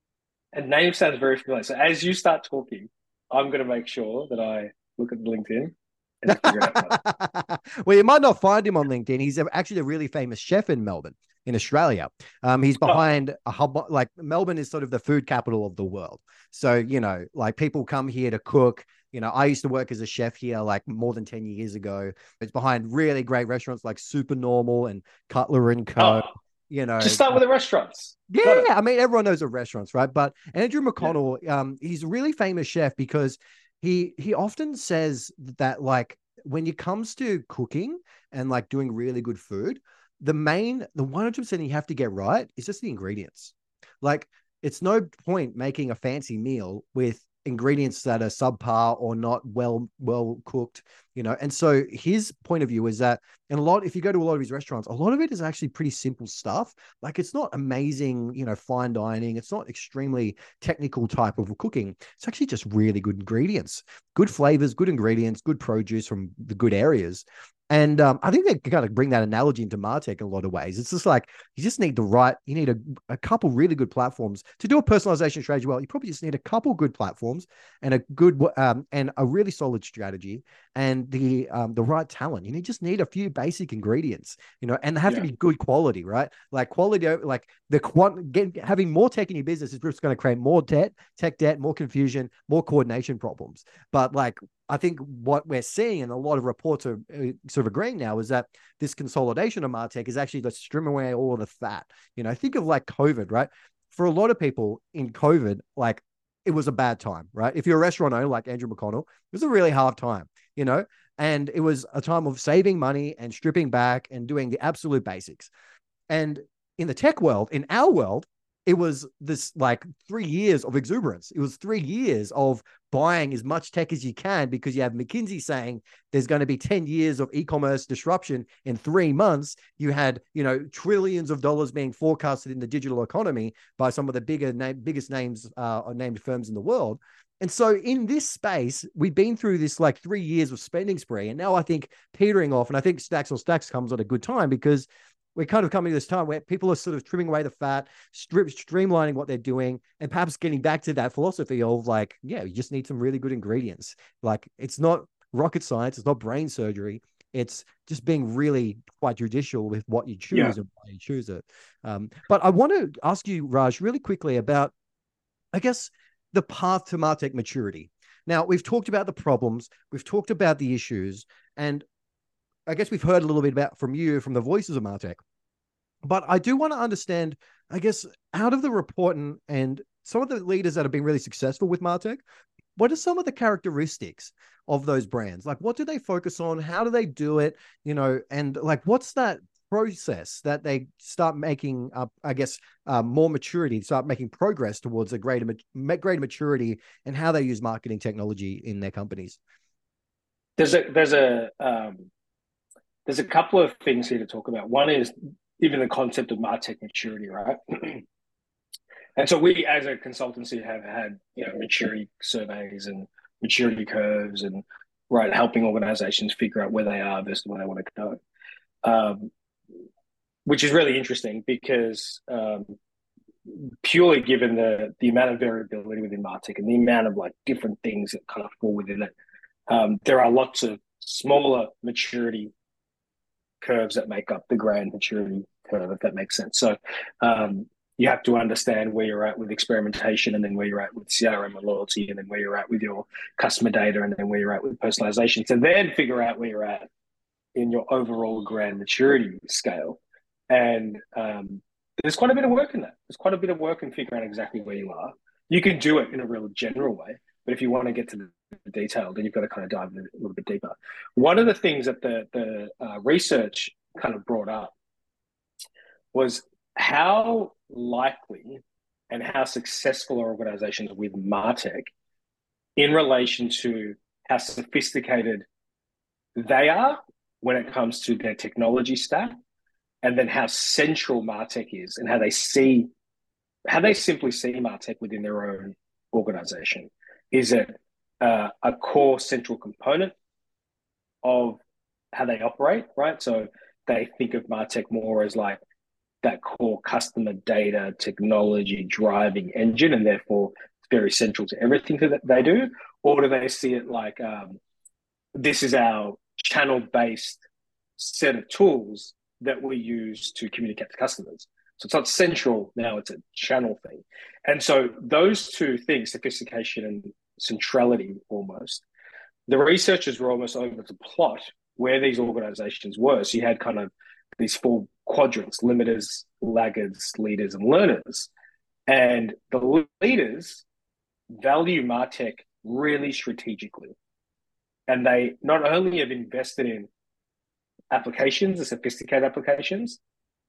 A name sounds very familiar. So as you start talking, I'm going to make sure that I look at LinkedIn. And figure it out. Well, you might not find him on LinkedIn. He's actually a really famous chef in Melbourne, in Australia. Um, he's behind oh. a hub, like Melbourne is sort of the food capital of the world. So, you know, like people come here to cook. You know, I used to work as a chef here like more than ten years ago. It's behind really great restaurants like Super Normal and Cutler and Co. Oh, you know, just start with the restaurants. Yeah, I mean, everyone knows the restaurants, right? But Andrew McConnell, yeah. um, he's a really famous chef because he he often says that like when it comes to cooking and like doing really good food, the main, the one hundred percent you have to get right is just the ingredients. Like, it's no point making a fancy meal with ingredients that are subpar or not well well cooked, you know. And so his point of view is that, and a lot, if you go to a lot of his restaurants, a lot of it is actually pretty simple stuff. Like, it's not amazing, you know, fine dining. It's not extremely technical type of cooking. It's actually just really good ingredients, good flavors, good ingredients, good produce from the good areas. And um, I think they kind of bring that analogy into MarTech in a lot of ways. It's just like, you just need the right, you need a, a couple really good platforms to do a personalization strategy well. You probably just need a couple good platforms and a good, um, and a really solid strategy and the, um, the right talent. You just need a few basic ingredients, you know, and they have yeah. to be good quality, right? Like quality, like the quant, get, having more tech in your business is just going to create more debt, tech debt, more confusion, more coordination problems. But like, I think what we're seeing, and a lot of reports are sort of agreeing now, is that this consolidation of MarTech is actually just strim away all of the fat. You know, think of like COVID, right? For a lot of people in COVID, like it was a bad time, right? If you're a restaurant owner like Andrew McConnell, it was a really hard time, you know, and it was a time of saving money and stripping back and doing the absolute basics. And in the tech world, in our world, it was this like three years of exuberance. It was three years of buying as much tech as you can because you have McKinsey saying there's going to be ten years of e-commerce disruption in three months. You had, you know, trillions of dollars being forecasted in the digital economy by some of the bigger name, biggest names, uh, named firms in the world. And so in this space, we've been through this like three years of spending spree. And now I think petering off, and I think Stacks on Stacks comes at a good time because we're kind of coming to this time where people are sort of trimming away the fat, strip, streamlining what they're doing, and perhaps getting back to that philosophy of like, yeah, you just need some really good ingredients. Like, it's not rocket science. It's not brain surgery. It's just being really quite judicial with what you choose yeah. and why you choose it. Um, but I want to ask you, Raj, really quickly about, I guess, the path to MarTech maturity. Now, we've talked about the problems. We've talked about the issues. And I guess we've heard a little bit about from you, from the voices of MarTech, but I do want to understand, I guess, out of the report and, and some of the leaders that have been really successful with MarTech, what are some of the characteristics of those brands? Like, what do they focus on? How do they do it? You know, and like, what's that process that they start making up, I guess, uh, more maturity, start making progress towards a greater, greater maturity and how they use marketing technology in their companies? There's a, there's a, um, There's a couple of things here to talk about. One is even the concept of MarTech maturity, right? And so we, as a consultancy, have had you know maturity surveys and maturity curves, and right helping organizations figure out where they are versus where they want to go, um, which is really interesting because um, purely given the the amount of variability within MarTech and the amount of like different things that kind of fall within it, um, there are lots of smaller maturity curves that make up the grand maturity curve, if that makes sense. So um, you have to understand where you're at with experimentation, and then where you're at with C R M and loyalty, and then where you're at with your customer data, and then where you're at with personalization, to then figure out where you're at in your overall grand maturity scale. And um, there's quite a bit of work in that. There's quite a bit of work in figuring out exactly where you are. You can do it in a real general way, but if you want to get to the detail, then you've got to kind of dive in a little bit deeper. One of the things that the the uh, research kind of brought up was how likely and how successful are organizations with MarTech in relation to how sophisticated they are when it comes to their technology stack, and then how central MarTech is, and how they see, how they simply see MarTech within their own organization. Is it uh, a core central component of how they operate, right? So they think of MarTech more as like that core customer data technology driving engine, and therefore it's very central to everything that they do? Or do they see it like um, this is our channel-based set of tools that we use to communicate to customers? So it's not central now, it's a channel thing. And so those two things, sophistication and centrality almost, the researchers were almost able to plot where these organizations were. So you had kind of these four quadrants: limiters, laggards, leaders, and learners. And the leaders value MarTech really strategically. And they not only have invested in applications, the sophisticated applications,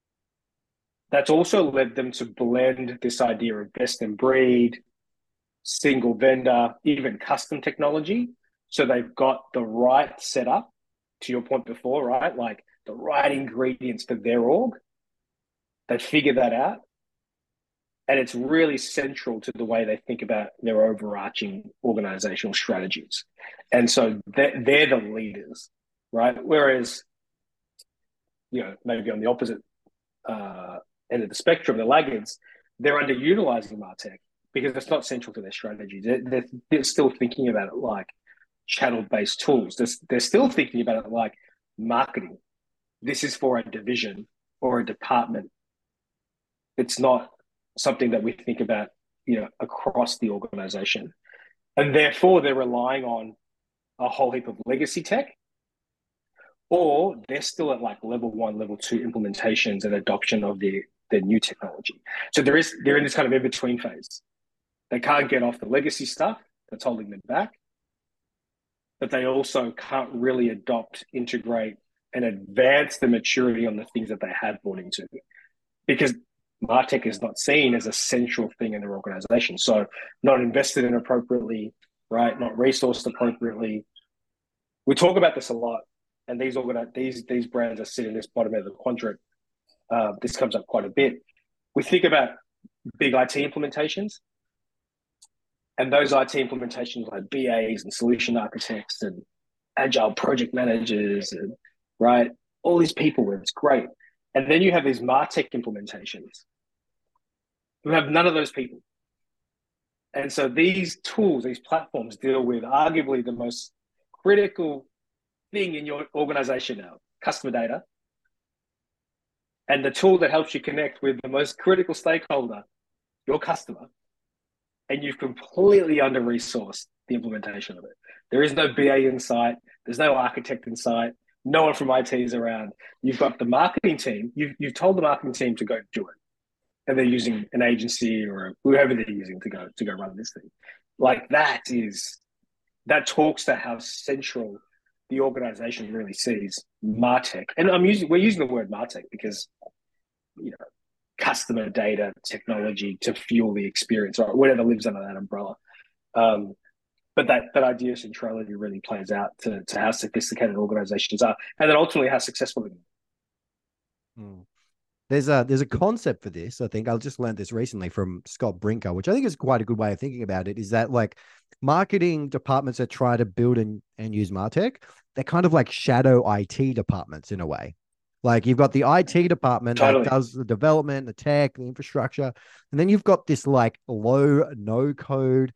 that's also led them to blend this idea of best in breed, single vendor, even custom technology. So they've got the right setup, to your point before, right? Like the right ingredients for their org. They figure that out. And it's really central to the way they think about their overarching organizational strategies. And so they're, they're the leaders, right? Whereas, you know, maybe on the opposite uh, end of the spectrum, the laggards, they're underutilizing MarTech because it's not central to their strategy. They're, they're, they're still thinking about it like channel-based tools. They're, they're still thinking about it like marketing. This is for a division or a department. It's not something that we think about, you know, across the organization. And therefore, they're relying on a whole heap of legacy tech, or they're still at like level one, level two implementations and adoption of the, the new technology. So there is, they're in this kind of in-between phase. They can't get off the legacy stuff that's holding them back, but they also can't really adopt, integrate, and advance the maturity on the things that they have bought into, because MarTech is not seen as a central thing in their organization. So not invested in appropriately, right? Not resourced appropriately. We talk about this a lot, and these organi- these these brands are sitting in this bottom end of the quadrant. Uh, this comes up quite a bit. We think about big I T implementations, and those I T implementations like B As and solution architects and agile project managers and right, all these people, it's great. And then you have these MarTech implementations who have none of those people. And so these tools, these platforms deal with arguably the most critical thing in your organization now, customer data. And the tool that helps you connect with the most critical stakeholder, your customer, and you've completely under-resourced the implementation of it. There is no B A in sight. There's no architect in sight. No one from I T is around. You've got the marketing team. You've, you've told the marketing team to go do it. And they're using an agency or whoever they're using to go to go run this thing. Like that is, that talks to how central the organization really sees MarTech. And I'm using, we're using the word MarTech because, you know, customer data technology to fuel the experience, or whatever lives under that umbrella. Um, but that, that idea of centrality really plays out to, to how sophisticated organizations are, and then ultimately how successful they are. Mm. There's a there's a concept for this. I think I just learned this recently from Scott Brinker, which I think is quite a good way of thinking about it. Is that like marketing departments that try to build and, and use Martech, they're kind of like shadow I T departments in a way. Like you've got the I T department that Totally. does the development, the tech, the infrastructure, and then you've got this like low no code,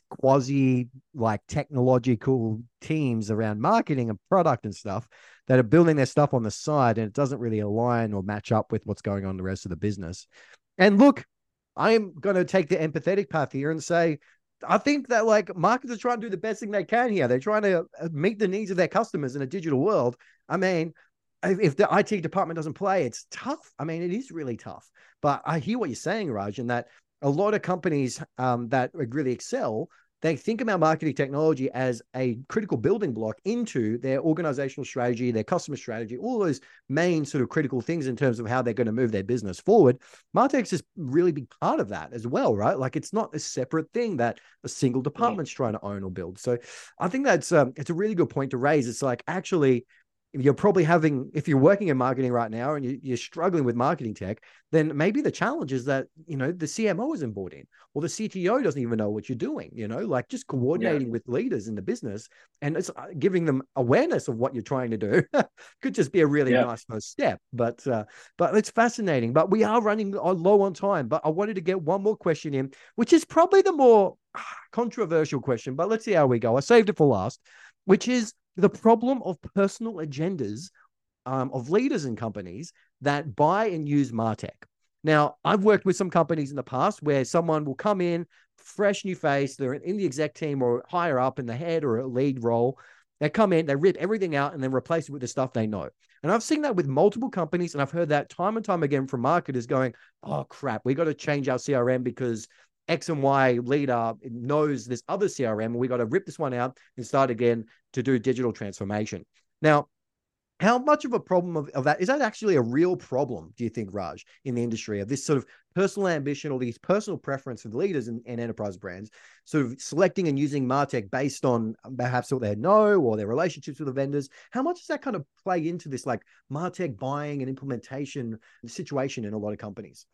quasi like technological teams around marketing and product and stuff that are building their stuff on the side, and it doesn't really align or match up with what's going on in the rest of the business. And look, I'm going to take the empathetic path here and say, I think that like marketers are trying to do the best thing they can here. They're trying to meet the needs of their customers in a digital world. I mean, if the I T department doesn't play, it's tough. I mean, it is really tough. But I hear what you're saying, Raj, and that a lot of companies um, that really excel, they think about marketing technology as a critical building block into their organizational strategy, their customer strategy, all those main sort of critical things in terms of how they're going to move their business forward. Martech's is really big part of that as well, right? Like it's not a separate thing that a single department's trying to own or build. So I think that's um, it's a really good point to raise. It's like actually you're probably having, if you're working in marketing right now and you, you're struggling with marketing tech, then maybe the challenge is that, you know, the C M O isn't bought in, or the C T O doesn't even know what you're doing, you know, like just coordinating yeah. with leaders in the business and it's giving them awareness of what you're trying to do could just be a really yeah. nice first step. But, uh, but it's fascinating, but we are running low on time, but I wanted to get one more question in, which is probably the more controversial question, but let's see how we go. I saved it for last, which is the problem of personal agendas um, of leaders in companies that buy and use MarTech. Now, I've worked with some companies in the past where someone will come in, fresh new face, they're in the exec team or higher up in the head or a lead role. They come in, they rip everything out and then replace it with the stuff they know. And I've seen that with multiple companies, and I've heard that time and time again from marketers going, oh, crap, we got to change our C R M because X and Y leader knows this other C R M, and we got to rip this one out and start again to do digital transformation. Now, how much of a problem of, of that, is that actually a real problem, do you think, Raj, in the industry of this sort of personal ambition or these personal preference for the leaders and, and enterprise brands, sort of selecting and using MarTech based on perhaps what they know or their relationships with the vendors? How much does that kind of play into this like MarTech buying and implementation situation in a lot of companies?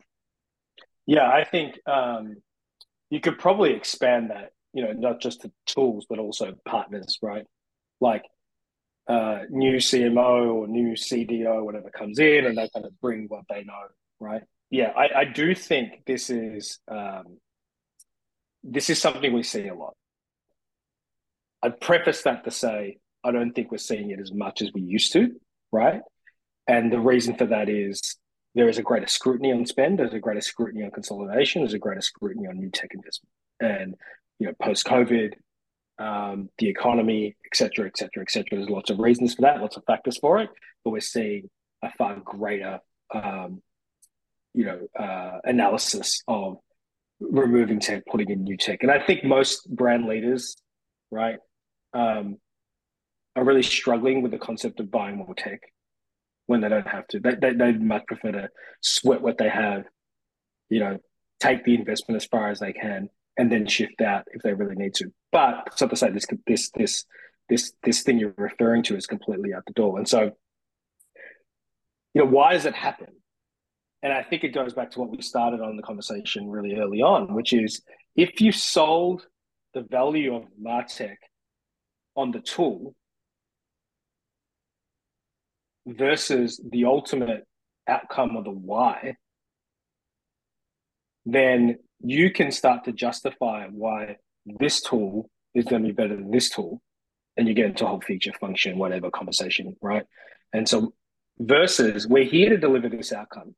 Yeah, I think um, you could probably expand that, you know, not just to tools, but also partners, right? Like uh, new C M O or new C D O, whatever comes in, and they kind of bring what they know, right? Yeah, I, I do think this is um, this is something we see a lot. I'd preface that to say I don't think we're seeing it as much as we used to, right? And the reason for that is there is a greater scrutiny on spend, there's a greater scrutiny on consolidation, there's a greater scrutiny on new tech investment, and you know, post COVID. Um, the economy, et cetera, et cetera, et cetera. There's lots of reasons for that, lots of factors for it, but we're seeing a far greater, um, you know, uh, analysis of removing tech, putting in new tech. And I think most brand leaders, right, um, are really struggling with the concept of buying more tech when they don't have to. They, they, they'd much prefer to sweat what they have, you know, take the investment as far as they can, and then shift out if they really need to. But it's not to say this this this this this thing you're referring to is completely out the door. And so, you know, why does it happen? And I think it goes back to what we started on the conversation really early on, which is if you sold the value of MarTech on the tool versus the ultimate outcome of the why, then you can start to justify why this tool is going to be better than this tool. And you get into a whole feature, function, whatever conversation, right? And so versus we're here to deliver this outcome.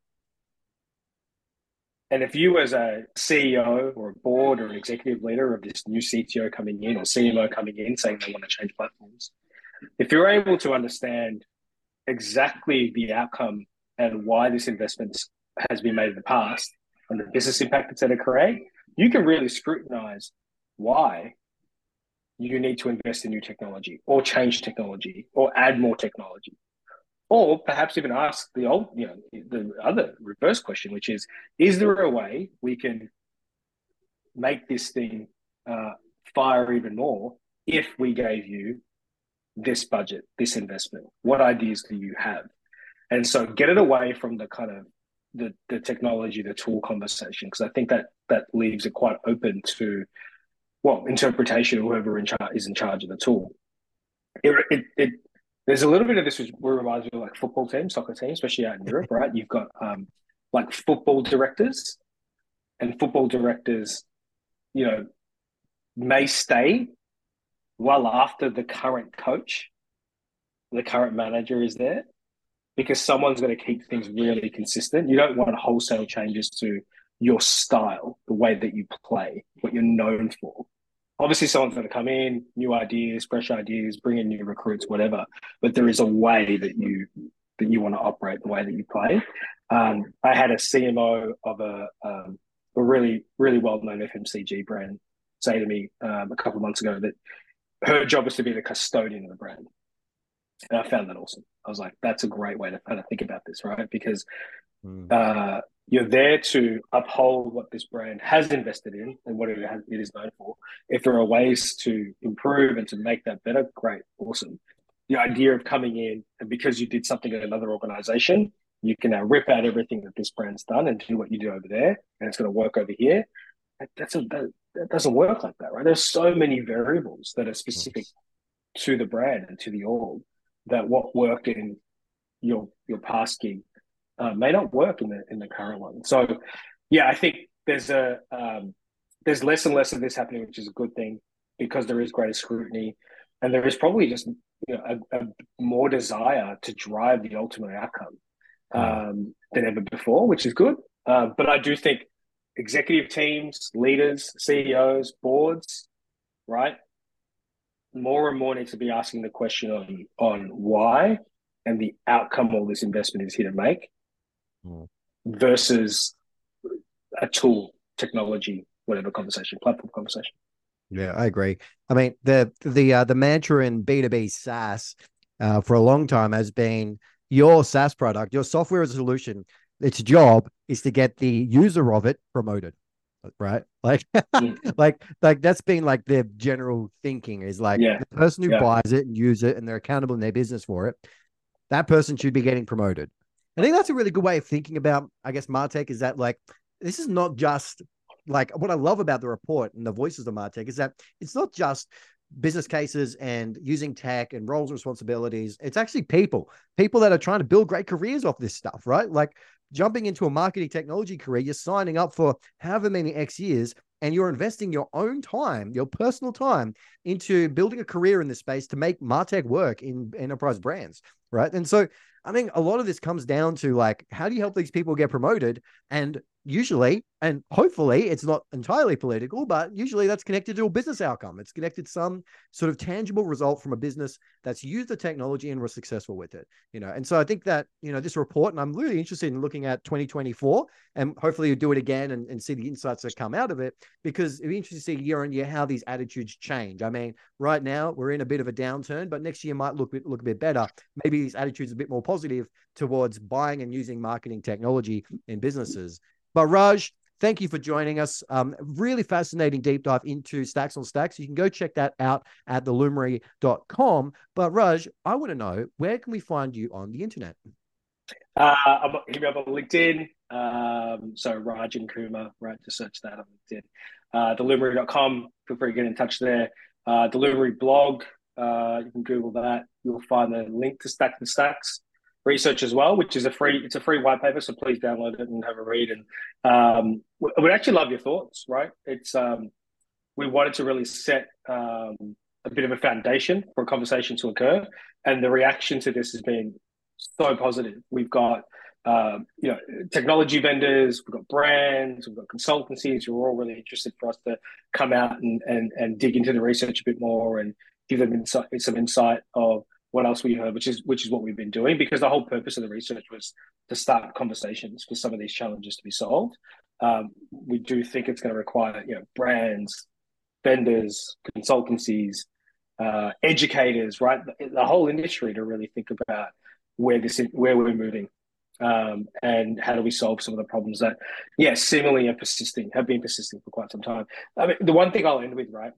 And if you as a C E O or a board or an executive leader of this new C T O coming in or C M O coming in saying they want to change platforms, if you're able to understand exactly the outcome and why this investment has been made in the past, and the business impact it's going to create, you can really scrutinize why you need to invest in new technology or change technology or add more technology. Or perhaps even ask the old, you know, the other reverse question, which is, is there a way we can make this thing uh, fire even more if we gave you this budget, this investment? What ideas do you have? And so get it away from the kind of the the technology, the tool conversation, because I think that that leaves it quite open to, well, interpretation of whoever in char- is in charge of the tool. It, it, it there's a little bit of this which reminds me of like football teams, soccer teams, especially out in Europe, right? You've got um, like football directors, and football directors, you know, may stay well after the current coach, the current manager is there, because someone's going to keep things really consistent. You don't want wholesale changes to your style, the way that you play, what you're known for. Obviously, someone's going to come in, new ideas, fresh ideas, bring in new recruits, whatever. But there is a way that you that you want to operate, the way that you play. Um, I had a C M O of a um, a really really well known F M C G brand say to me um, a couple of months ago that her job was to be the custodian of the brand, and I found that awesome. I was like, that's a great way to kind of think about this, right? Because Mm. uh, you're there to uphold what this brand has invested in and what it, has, it is known for. If there are ways to improve and to make that better, great, awesome. The idea of coming in and because you did something at another organization, you can now rip out everything that this brand's done and do what you do over there, and it's going to work over here. That, that's a, that, that doesn't work like that, right? There's so many variables that are specific to the brand and to the org that what worked in your your past gig uh, may not work in the in the current one. So, yeah, I think there's a um, there's less and less of this happening, which is a good thing because there is greater scrutiny, and there is probably just, you know, a, a more desire to drive the ultimate outcome um, than ever before, which is good. Uh, but I do think executive teams, leaders, C E Os, boards, right, more and more need to be asking the question on on why and the outcome all this investment is here to make Mm. versus a tool, technology, whatever conversation, platform conversation. Yeah, I agree. I mean, the the uh, the mantra in B two B SaaS uh, for a long time has been your SaaS product, your software as a solution. Its job is to get the user of it promoted, right? Like, Mm. like, like that's been like their general thinking is like Yeah, the person who yeah, buys it and use it and they're accountable in their business for it. That person should be getting promoted. I think that's a really good way of thinking about, I guess, Martech is that like, this is not just like what I love about the report and the voices of Martech is that it's not just business cases and using tech and roles and responsibilities. It's actually people, people that are trying to build great careers off this stuff, right? Like jumping into a marketing technology career, you're signing up for however many X years and you're investing your own time, your personal time into building a career in this space to make Martech work in enterprise brands, right? And so I think a lot of this comes down to like, how do you help these people get promoted? And usually, and hopefully it's not entirely political, but usually that's connected to a business outcome. It's connected to some sort of tangible result from a business that's used the technology and was successful with it, you know? And so I think that, you know, this report, and I'm really interested in looking at twenty twenty-four and hopefully you do it again and, and see the insights that come out of it, because it'd be interesting to see year on year how these attitudes change. I mean, right now we're in a bit of a downturn, but next year might look, look a bit better. Maybe these attitudes are a bit more positive towards buying and using marketing technology in businesses. But Raj, thank you for joining us. Um, really fascinating deep dive into Stacks on Stacks. You can go check that out at the luminary dot com. But Raj, I want to know, where can we find you on the internet? Uh, I'm, hit me up on LinkedIn. Um, so Raj and Kumar, right? Just search that on LinkedIn. Uh, the luminary dot com. Feel free to get in touch there. Uh, the Luminary blog. Uh, you can Google that. You'll find the link to Stack and Stacks research as well, which is a free. It's a free white paper, so please download it and have a read. And um, we'd actually love your thoughts. Right? It's um, we wanted to really set um, a bit of a foundation for a conversation to occur, and the reaction to this has been so positive. We've got um, you know, technology vendors, we've got brands, we've got consultancies who are all really interested for us to come out and and and dig into the research a bit more and give them insight, some insight of what else we heard, which is which is what we've been doing, because the whole purpose of the research was to start conversations for some of these challenges to be solved. Um, we do think it's going to require, you know, brands, vendors, consultancies, uh, educators, right, the, the whole industry to really think about where this where we're moving, um, and how do we solve some of the problems that, yeah, seemingly are persisting, have been persisting for quite some time. I mean, the one thing I'll end with, right?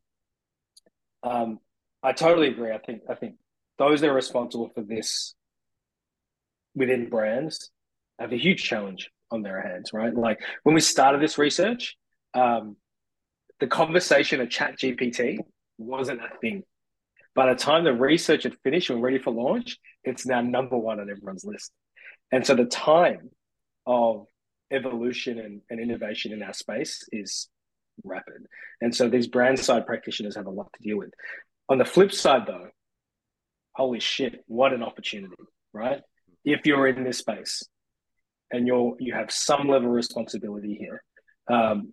Um, I totally agree. I think I think those that are responsible for this within brands have a huge challenge on their hands, right? Like when we started this research, um, the conversation of Chat G P T wasn't a thing. By the time the research had finished and ready for launch, it's now number one on everyone's list. And so the time of evolution and, and innovation in our space is rapid. And so these brand side practitioners have a lot to deal with. On the flip side, though, holy shit, what an opportunity, right? If you're in this space and you're you have some level of responsibility here, um,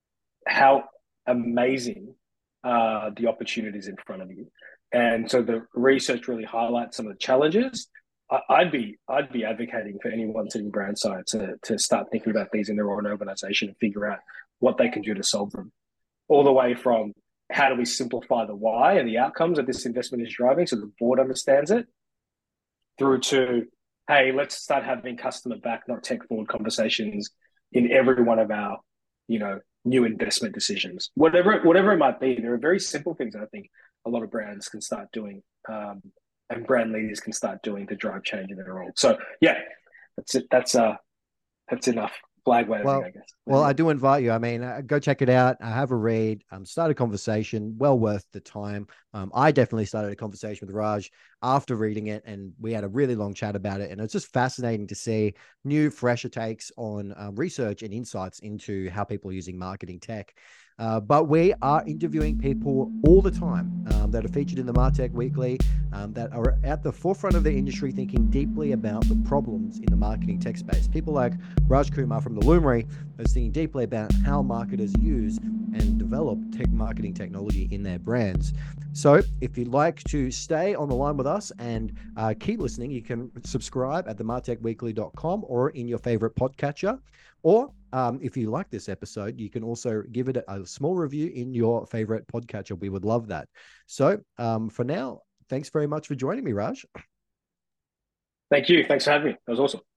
how amazing uh, the opportunities in front of you. And so the research really highlights some of the challenges. I, I'd be I'd be advocating for anyone sitting brand side to to start thinking about these in their own organization and figure out what they can do to solve them. All the way from how do we simplify the why and the outcomes that this investment is driving so the board understands it, through to, hey, let's start having customer back, not tech forward conversations in every one of our, you know, new investment decisions. Whatever, whatever it might be, there are very simple things I think a lot of brands can start doing, um, and brand leaders can start doing to drive change in their role. So yeah, that's it. That's uh, that's enough flag waving, Well, I guess. well, I do invite you. I mean, uh, go check it out. Uh, have a read. Um, start a conversation. Well worth the time. Um, I definitely started a conversation with Raj after reading it, and we had a really long chat about it. And it's just fascinating to see new, fresher takes on um, research and insights into how people are using marketing tech. Uh, but we are interviewing people all the time um, that are featured in the Martech Weekly, um, that are at the forefront of the industry, thinking deeply about the problems in the marketing tech space. People like Raj Kumar from the Lumery are thinking deeply about how marketers use and develop tech marketing technology in their brands. So if you'd like to stay on the line with us and uh, keep listening, you can subscribe at the martech weekly dot com or in your favorite podcatcher. Or um, if you like this episode, you can also give it a, a small review in your favorite podcatcher. We would love that. So um, for now, thanks very much for joining me, Raj. Thank you. Thanks for having me. That was awesome.